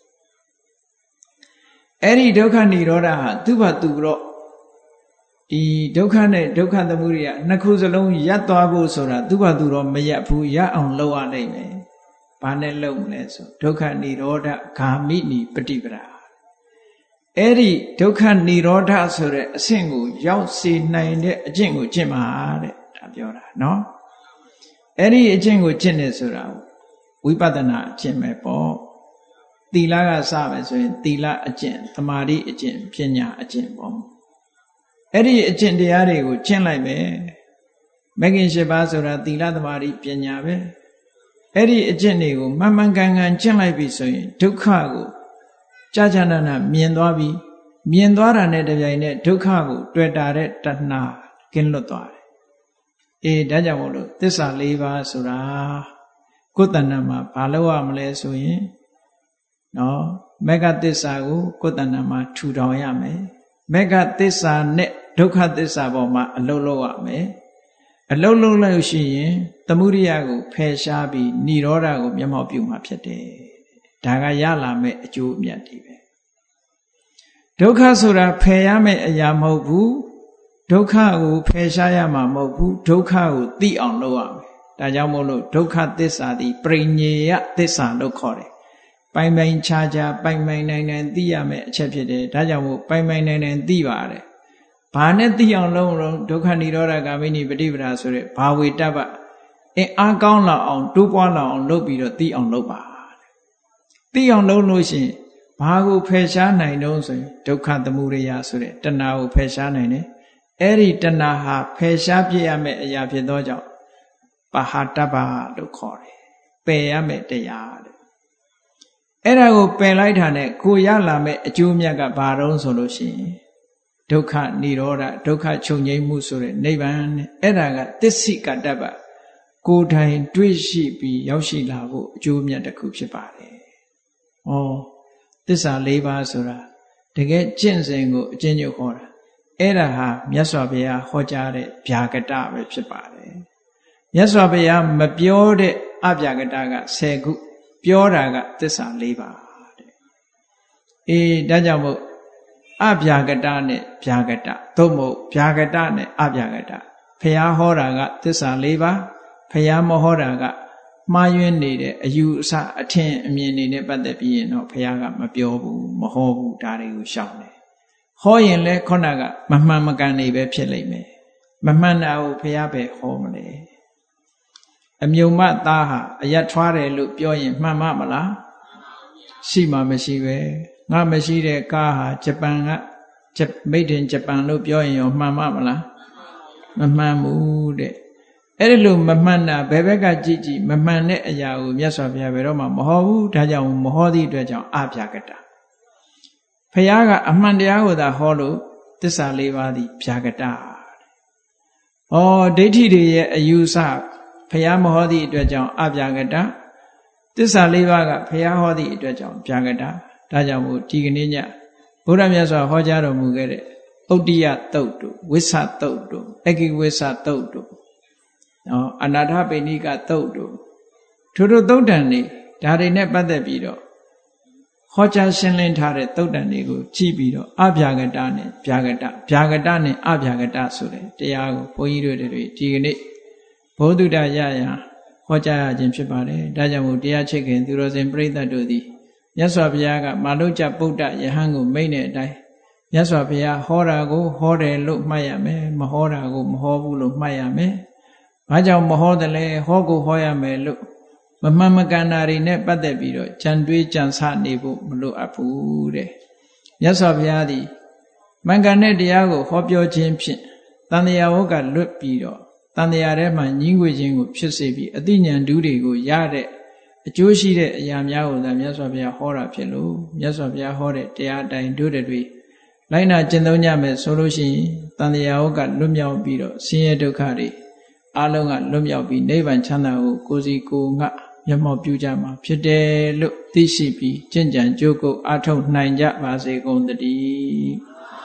အဲ့ဒီဒုက္ခនិရောဓဟာသူ့ဘာသူတော့ဒီဒုက္ခနဲ့ဒုက္ခသမုဒယနှစ်ခုစလုံးရပ်သွားဖို့ဆိုတာသူ့ဘာသူတော့မရပ်ဘူးရပ်အောင်လုပ်ရနိုင်မယ်ဘာနဲ့လုပ်မလဲဆိုဒုက္ခនិရောဓဂာမိနိပฏิပဒါအဲ့ဒီဒုက္ခនិရောဓဆိုတဲ့အဆင့်ကိုရောက်စေနိုင်တဲ့အကျင့်ကိုကျင့်ပါတဲ့ဒါပြောတာနော်အဲ့ဒီအကျင့်ကိုကျင့်နေဆိုတာဝိပဿနာအကျင့်ပဲပေါ့သီလကစမယ်ဆိုရင်သီလအကျင့်သမာဓိအကျင့်ပညာအကျင့်ပေါ့အဲ့ဒီအကျင့်တရားတွေကိုကျင့်လိုက်မယ်မဂ္ဂင်၈ပါးဆိုတာသီလသမာဓိပညာပဲအဲ့ဒီအကျင့်တွေကိုမှန်မှန်ကန်ကန်ကျင့်လိုက်ပြီဆိုရင်ဒုက္ခကိုကြာကြာနာနာမြင်သွားပြီမြင်သွားတာနဲ့တပြိုင်နက်ဒုက္ခကိုတွေ့တာတဲ့တဏှာကင်းလွတ်သွားတယ်ဒါကြောင့်မို့လို့သစ္စာ၄ပါးဆိုတာကိုယ်တဏ္ဍမှာဘာလို့ရမလဲဆိုရင်နော်မေဃသစ္စာကိုကိုယ်တဏ္ဍမှာထူထောင်ရမယ်မေဃသစ္စာနဲ့ဒုက္ခသစ္စာပေါ်မှာအလုံးလုံးရမယ်အလုံးလုံးလို့ရှိရင်သမုဒိယကိုဖယ်ရှားပြီးនិရောဓကိုမျက်မှောက်ပြုမှာဖြစ်တယ်ဒါကရလာမဲ့အကျိုးအမြတ်တွေပဲဒုက္ခဆိုတာဖယ်ရမယ့်အရာမဟုတ်ဘူးဒုက္ခကိုဖယ်ရှားရမှာမဟုတ်ဘူးဒုက္ခကိုသိအောင်လုပ်ရမယ်ဒါကြောင့်မို့လို့ဒုက္ခသစ္စာသည်ပရိညေယသစ္စာလို့ခေါ်တယ်ပိုင်ပိုင်ခြားခြားပိုင်ပိုင်နိုင်နိုင်သိရမယ့်အချက်ဖြစ်တယ်ဒါကြောင့်မို့ပိုင်ပိုင်နိုင်နိုင်သိပါတယ်ဘာနဲ့သိအောင်လုပ်လို့ဒုက္ခនិရောဓဂာမိနိပฏิပဒါဆိုတဲ့ဘာဝေတ္တပအားကောင်းလာအောင်တိုးပွားလာအောင်လုပ်ပြီးတော့သိအောင်လုပ်ပါသိအောင်လုပ်လို့ရှိရင်ဘာကိုဖယ်ရှားနိုင်တော့ဆိုရင်ဒုက္ခသမုဒယဆိုတဲ့တဏှာကိုဖယ်ရှားနိုင်တယ်အဲ့ဒီတဏှာဟာဖယ်ရှားပြရမယ့်အရာဖြစ်သောကြောင့်ပါဟတပ္ပလို့ခေါ်တယ်ပယ်ရမယ့်တရားတဲ့အဲ့ဒါကိုပယ်လိုက်တာနဲ့ကိုရလာမယ့်အကျိုးမြတ်ကဘာတုံးဆိုလို့ရှိရင်ဒုက္ခនិရောဓဒုက္ခချုပ်ငြိမ်းမှုဆိုတဲ့နိဗ္ဗာန်နဲ့အဲ့ဒါကသစ္စိကတ္တပကိုယ်တိုင်တွေ့ရှိပြီးရောက်ရှိလာဖို့အကျိုးမြတ်တစ်ခုဖြစ်ပါတယ်။ဩသစ္စာ၄ပါးဆိုတာတကယ်ကျင့်စဉ်ကိုအကျဉ်းချုပ်ဟောတာအဲ့ဒါဟာမြတ်စွာဘုရားဟောကြားတဲ့ဗျာကတပဲဖြစ်ပါတယ်။မြတ်စွာဘုရားမပြောတဲ့အဗျာကတက10ခုပြောတာကသစ္စာ၄ပါးတဲ့။ဒါကြောင့်မို့အဗျာကတနဲ့ဗျာကတသို့မဟုတ်ဗျာကတနဲ့အဗျာကတဘုရားဟောတာကသစ္စာ၄ပါးဘုရားမဟောတာကမှားယွင်းနေတဲ့အယူအဆအထင်အမြင်တွေနဲ့ပတ်သက်ပြီးရင်တော့ဘုရားကမပြောဘူးမဟောဘူးဒါတွေကိုရှောင်တယ်ဟောရင်လည်းခုနကမမှန်မကန်နေပဲဖြစ်လိမ့်မယ်မမှန်တာကိုဘုရားပဲဟောမလဲအမြုံမသားဟာအယတ်ထွားတယ်လို့ပြောရင်မှန်မလားရှိမှမရှိပဲငါမရှိတဲ့ကားဟာဂျပန်ကမိတ်တင်ဂျပန်လို့ပြောရင်ရောမှန်မလားမမှန်ဘူးတဲ့အဲ့ဒီလိုမမှန်တာဘယ်ဘက်ကကြည့်ကြည့်မမှန်တဲ့အရာကိုမြတ်စွာဘုရားဘယ်တော့မှမဟောဘူးဒါကြောင့်မဟောသည့်အတွက်ကြောင့်အဗျာကတဘုရားကအမှန်တရားကိုသာဟောလို့သစ္စာ၄ပါးသည်ဗျာကတဩဒိဋ္ဌိတွေရဲ့အယူဆဘုရားမဟောသည့်အတွက်ကြောင့်အဗျာကတသစ္စာ၄ပါးကဘုရားဟောသည့်အတွက်ကြောင့်ဗျာကတဒါကြောင့်မို့ဒီကနေ့ညဘုရားမြတ်စွာဟောကြားတော်မူခဲ့တဲ့ဥဒ္ဒိယသုတ်တို့ဝိသသုတ်တို့အကိဝိသသုတ်တို့အနာထပိဏိကသုတ်တို့ထိုသုတ်တန်တွေဒါတွေနဲ့ပတ်သက်ပြီးတော့ဟောကြားရှင်းလင်းထားတဲ့သုတ်တန်တွေကိုကြည့်ပြီးတော့အဗျာကတနဲ့ဗျာကတဗျာကတနဲ့အဗျာကတဆိုတဲ့တရားကိုဘုန်းကြီးတို့တွေဒီကနေ့ဘုဒ္ဓတရရဟောကြားရခြင်းဖြစ်ပါတယ်ဒါကြောင့်မို့တရားချစ်ခင်သူတော်စင်ပရိသတ်တို့သည်မြတ်စွာဘုရားကမာလုကျပုဒ္ဒယဟန်ကိုမိန့်တဲ့အတိုင်းမြတ်စွာဘုရားဟောတာကိုဟောတယ်လို့မှတ်ရမယ်မဟောတာကိုမဟောဘူးလို့မှတ်ရမယ်ဘာကြောင့်မဟောတယ်လဲဟောကိုဟောရမယ်လို့မမှန်မကန်တာတွေနဲ့ပတ်သက်ပြီးတော့ကြံတွေးကြံစနေဖို့မလိုအပ်ဘူးတဲ့မြတ်စွာဘုရားသည်မှန်ကန်တဲ့တရားကိုဟောပြောခြင်းဖြင့်တန်တရားဝကလွတ်ပြီးတော့တန်တရားထဲမှာညီးငွေခြင်းကိုဖြစ်စေပြီးအသိဉာဏ်ဓုတွေကိုရတဲ့အကျိုးရှိတဲ့အရာများကိုသာမြတ်စွာဘုရားဟောတာဖြစ်လို့မြတ်စွာဘုရားဟောတဲ့တရားအတိုင်းတို့တွေလိုက်နာကျင့်သုံးကြမယ်ဆိုလို့ရှိရင်တန်တရားဝကလွတ်မြောက်ပြီးတော့ဆင်းရဲဒုက္ခတွေအလုံးကလွတ်မြောက်ပြီးနိဗ္ဗာန်ချမ်းသာကိုကိုယ်စီကိုယ်ငါမျက်မှောက်ပြုကြမှာဖြစ်တယ်လို့သိရှိပြီးကျင့်ကြံကြိုးကုပ်အားထုတ်နိုင်ကြပါစေကုန်သတည်း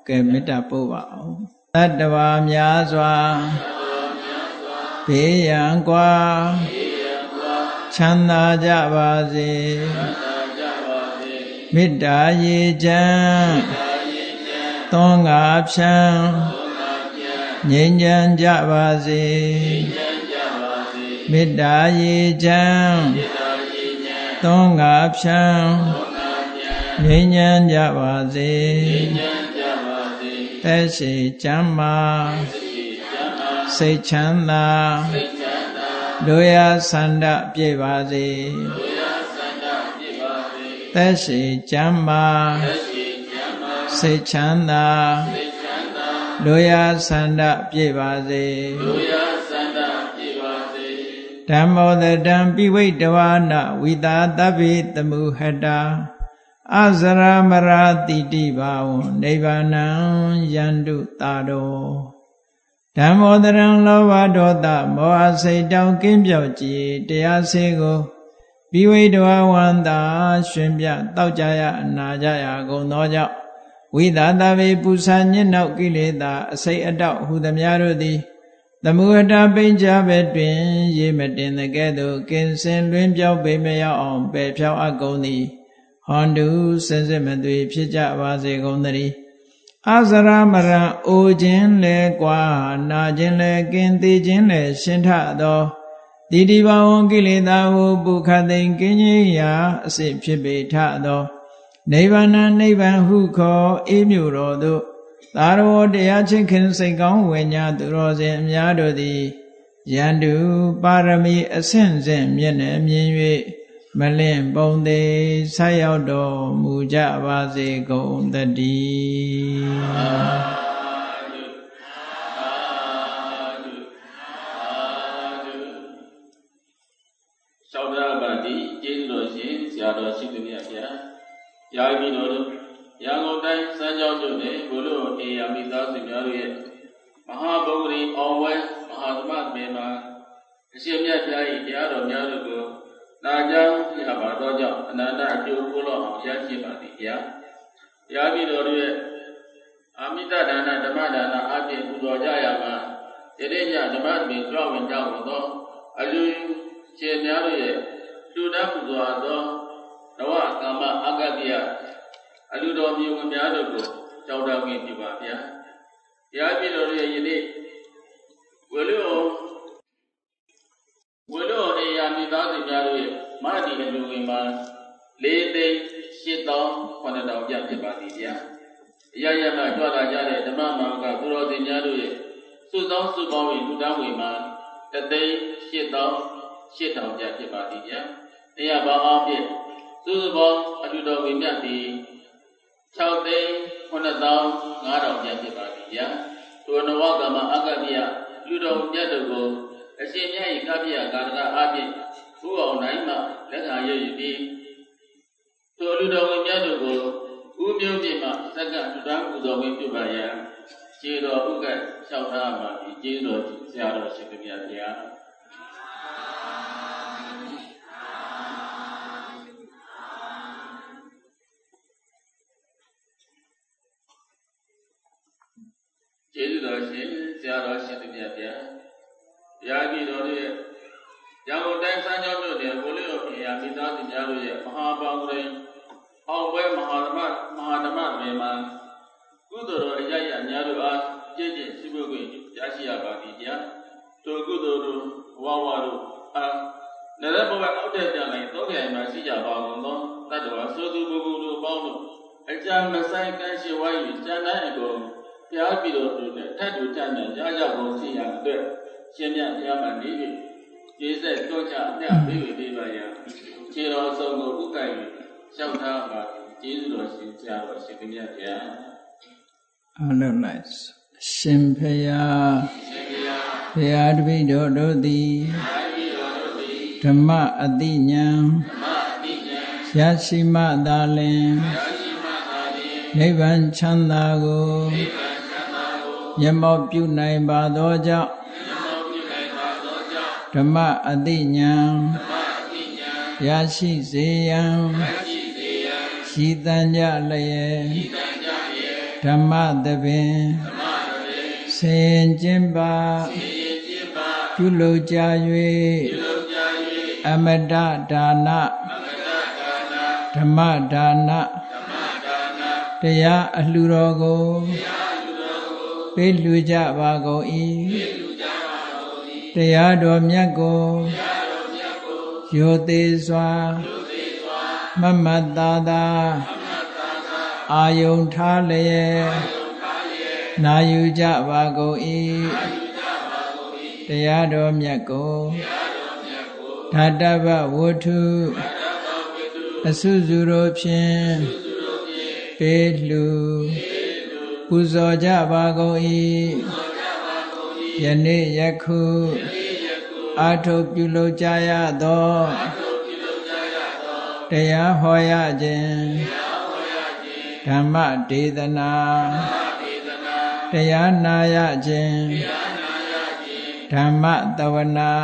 ကဲမေတ္တာပို့ပါအောင်တတ္တဝါများစွာဘေးရန်ကွာချမ်းသာကြပါစေမေတ္တာရေချမ်းသွန်ငါဖြန်းငြိမ်းချမ်းကြပါစေမေတ္တာရေချမ်းသွန်ငါဖြန်းငြိမ်းချမ်းကြပါစေသက်ရှိချမ်းမာစိတ်ချမ်းသာတို့ရဆန္ဒပြည့်ပါစေသက်ရှိချမ်းမာစိတ်ချမ်းသာတို့ရဆန္ဒပြည့်ပါစေဓမ္မောတတံပိဝိတဝါနဝိတာတဗ္ဗေတမုဟတာအဇရမရာတိတိဘာဝံနိဗ္ဗာနံယန္တုတာတောဓမ္မောတရံလောဘဒေါသမောဟစိတ်တောင်ကင်းပြောက်ကြည်တရားစေကိုပိဝိတဝါဝန္တာရှင်ပြတောက်ကြရအနာကြရကုန်သောကြောင့်ဝိသာတဗေပူဇာညစ်နောက်ကိလေသာအစိတ်အတောက်ဟူသမျှတို့သည်သမုဟတာပိဉ္ချဘက်တွင်ရေမတင်တဲ့ကဲ့သို့ကင်းစင်လွင်ပြောက်ပေမရောက်အောင်ပယ်ဖြောက်အပ်ကုန်သည်ဟောတုစင်စစ်မသွေဖြစ်ကြပါစေကုန်သတည်းအဇရမရံအိုခြင်းလဲကွာနာခြင်းလဲကင်းသေးခြင်းလဲရှင်းထသောတိတိဘဝံကိလေသာဟုပုခသိင်ကင်းခြင်းရာအစစ်ဖြစ်ပေထသောနိဗ္ဗာန်နိဗ္ဗာန်ဟုခေါ်အေးမြို့တော်သို့သာရဝတရားချင်းခင်စိတ်ကောင်းဝိညာသူတော်စင်အများတို့သည်ယန္တုပါရမီအဆင့်ဆင့်မြင့်နေမြင်၍မလင့်ပုံသေးဆက်ရောက်တော်မူကြပါစေကုန်သတည်းသောတာပတိကျေးဇူးတော်ရှင်ဆရာတော်ရှိသူများဗျာယာယီတော်တို့ရန်ကုန်တိုင်းစမ်းချောင်းမြို့နယ်ဘုလို့အေယာမိသားစုများတို့ရဲ့မဟာဗုဒ္ဓရင်အောင်ဝဲမဟာသမမေမှာအရှင်မြတ်ဘုရား၏တရားတော်များတို့ကိုနာကြားပြပါတော့ကြောင့်အနန္တအကျိုးကိုလောက်အောင်ရရှိပါသည်ဗျာယာယီတော်တို့ရဲ့အာမိတဒါနဓမ္မဒါနအပြင်ပူဇော်ကြရမှာဒီနေ့ညဓမ္မပင်ကြောက်ဝင်ကြောက်သောအလူရှင်များတို့ရဲ့လူနာပူဇော်သောနဝကာမအာဂတိယအလူတော်မြေဝင်များတို့ကိုကြောက်တော်ဝင်ပြပါဗျာ။ရားပြည်တော်ရဲ့ယနေ့ဝေလို့အေယာမိသားစုများတို့ရဲ့မဟာဒီအလူဝင်မှာ4,8,900ကျပ်ဖြစ်ပါသည်ဗျာ။အရရမှကြွလာကြတဲ့ဓမ္မမောင်ကသူတော်စင်များတို့ရဲ့စုဆောင်းစုပေါင်းပြီးလူသားဝင်မှာ1,8,8,000ကျပ်ဖြစ်ပါသည်ဗျာ။တရားပေါင်းအောင်ဖြင့်စုစုပေါင်းအလူတော်ဝင်မြတ်သည်6,9,500ကျပ်ဖြစ်ပါသည်ဗျာထိုနဝကမအကပိယလူတော်မြတ်တို့ကိုအရှင်မြတ်၏ကပ္ပိယကာရကအပြင်ဘုအောင်တိုင်းမှလက်ခံရည်ပြီးထိုလူတော်မြတ်တို့ကိုဥမျိုးပြမှစက္ကလူတော်ပူဇော်ဝင်ပြုပါရန်ခြေတော်ဥက္ကလျှောက်ထားပါသည်ကျေးဇူးတော်ဆရာတော်ရှင်မြတ်ဗျာကျေးဇူးတော်ရှင်ဆရာတော်ရှင်သူမြတ်ဗျာယာပြည်တော်ရဲ့ရန်ကုန်တိုင်းစမ်းချောင်းမြို့နယ်ဘိုးလေးတော်ပြည်ယာမိသားစုများတို့ရဲ့မဟာပေါင်းရင်အောင်ပွဲမဟာဓမ္မမေမှာကုသိုလ်တော်အရရများတို့အားကြည်ကြည်ရှိဖို့ကိုရရှိရပါသည်ဗျာထိုကုသိုလ်တို့ဝဝတို့အားနရဘဝအောက်တဲ့ပြန်လိုက်သုံးကြိမ်မှာရှိကြပါကုန်သောတတ္တဝါဆိုသူပုဂ္ဂိုလ်တို့ပေါင်းတို့အကြံမဆိုင်ကန်းရှိဝိုင်း၍ကျမ်းတိုင်းအကုန်ဘုရားပြည်တော်တို့နဲ့ထပ်တူတတ်နဲ့ကြားကြကုန်ရှိရအတွက်ရှင်မြတ်ဘုရားမှာနေ၍ကျေးဇူးတော်ချအမြတ်ပေးဝေပေးပါရန်ခြေတော်ဆုံးကိုဥက္ကဋ္ဌလျှောက်ထားပါကျေးဇူးတော်ရှင်ဆရာတော်ရှင်မြတ်ဗျာအားလုံးလိုက်ရှင်ဘုရားဘုရားတပည့်တော်တို့သည်ဓမ္မအတိညာရရှိမှသာလင် နိဗ္ဗာန်ချမ်းသာကိုမျက်မှောက်ပြုနိုင်ပါသောကြောင့်ဓမ္မအတိညာရရှိစေရန်ရှိတန်ကြလျက်ဓမ္မသဘင်ဆင်ကျင်းပါပြုလုပ်ကြ၍အမတဒါနဓမ္မဒါနတရားအလှူတော်ကိုပေးလှူကြပါကုန်၏တရားတော်မြတ်ကိုရိုသေစွာမမတ်သာသာအာယုန်ထားလျက်နာယူကြပါကုန်၏တရားတော်မြတ်ကိုဓာတဗဝတ္ထုအစုစုတို့ဖြင့်ပေးလှူပူဇော်ကြပါကုန်၏ယနေ့ယခုအာထုပြုလုပ်ကြရသောတရားဟောရခြင်းဓမ္မဒေသနာတရားနာရခြင်းဓမ္မသဝနာ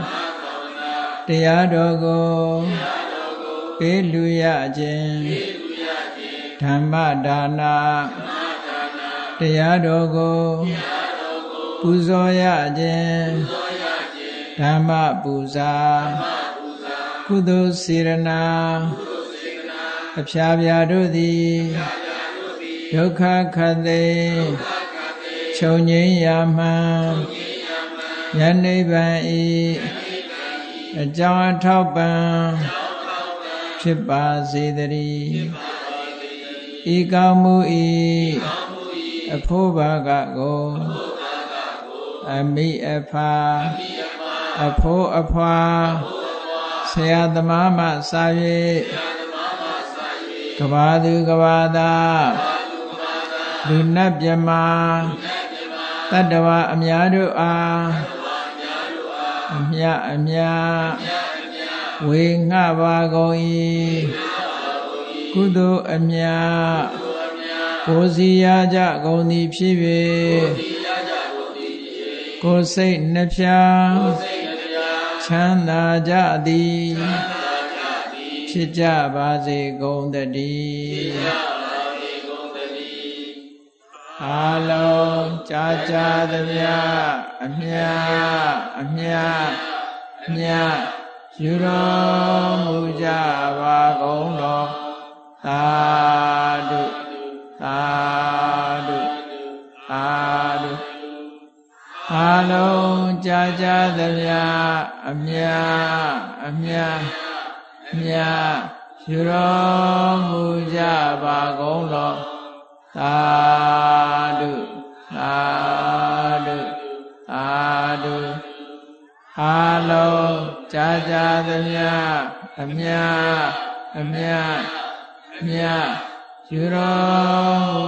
တရားတော်ကိုပေးလူရခြင်းဓမ္မဒါနာတရားတော်ကိုပူဇော်ရခြင်းဓမ္မပူဇာကုသိုလ်စေရနာအဖျားပြားတို့သည်ဒုက္ခခတ်သိချုပ်ငြိမ်းရာမှယနိဗ္ဗာန်ဤအကြောင်းအထောက်ပံ့ဖြစ်ပါစေတည်းဤကောင်းမှုဤအဖို့ဘာကကိုအမိအဖာအဖိုးအဖွာဆရာသမားမှစာ၍ကဘာသူကဘာသာလူနတ်မြမတတ္တဝအများတို့အားအမြအမြဝေငှပါကုန်၏ကုသိုလ်အမြကိုစီရကြကုန်သည်ဖြစ်၍ကိုယ်စိတ်နှဖျားချမ်းသာကြသည်ဖြစ်ကြပါစေကုန်သတည်းအာလုံးကြာကြာသမျှအမြအမြအမြယူတော်မူကြပါကုန်တော်သာဓုသာဓုသာဓုအာလုံးကြာကြာသမျှအမြအမြအမြယူတော်မူကြပါကုန်တော်သာဓုသာဓုသာဓုအာလုံးကြာကြာသမျှအမြအမြအမြယူတော်မူ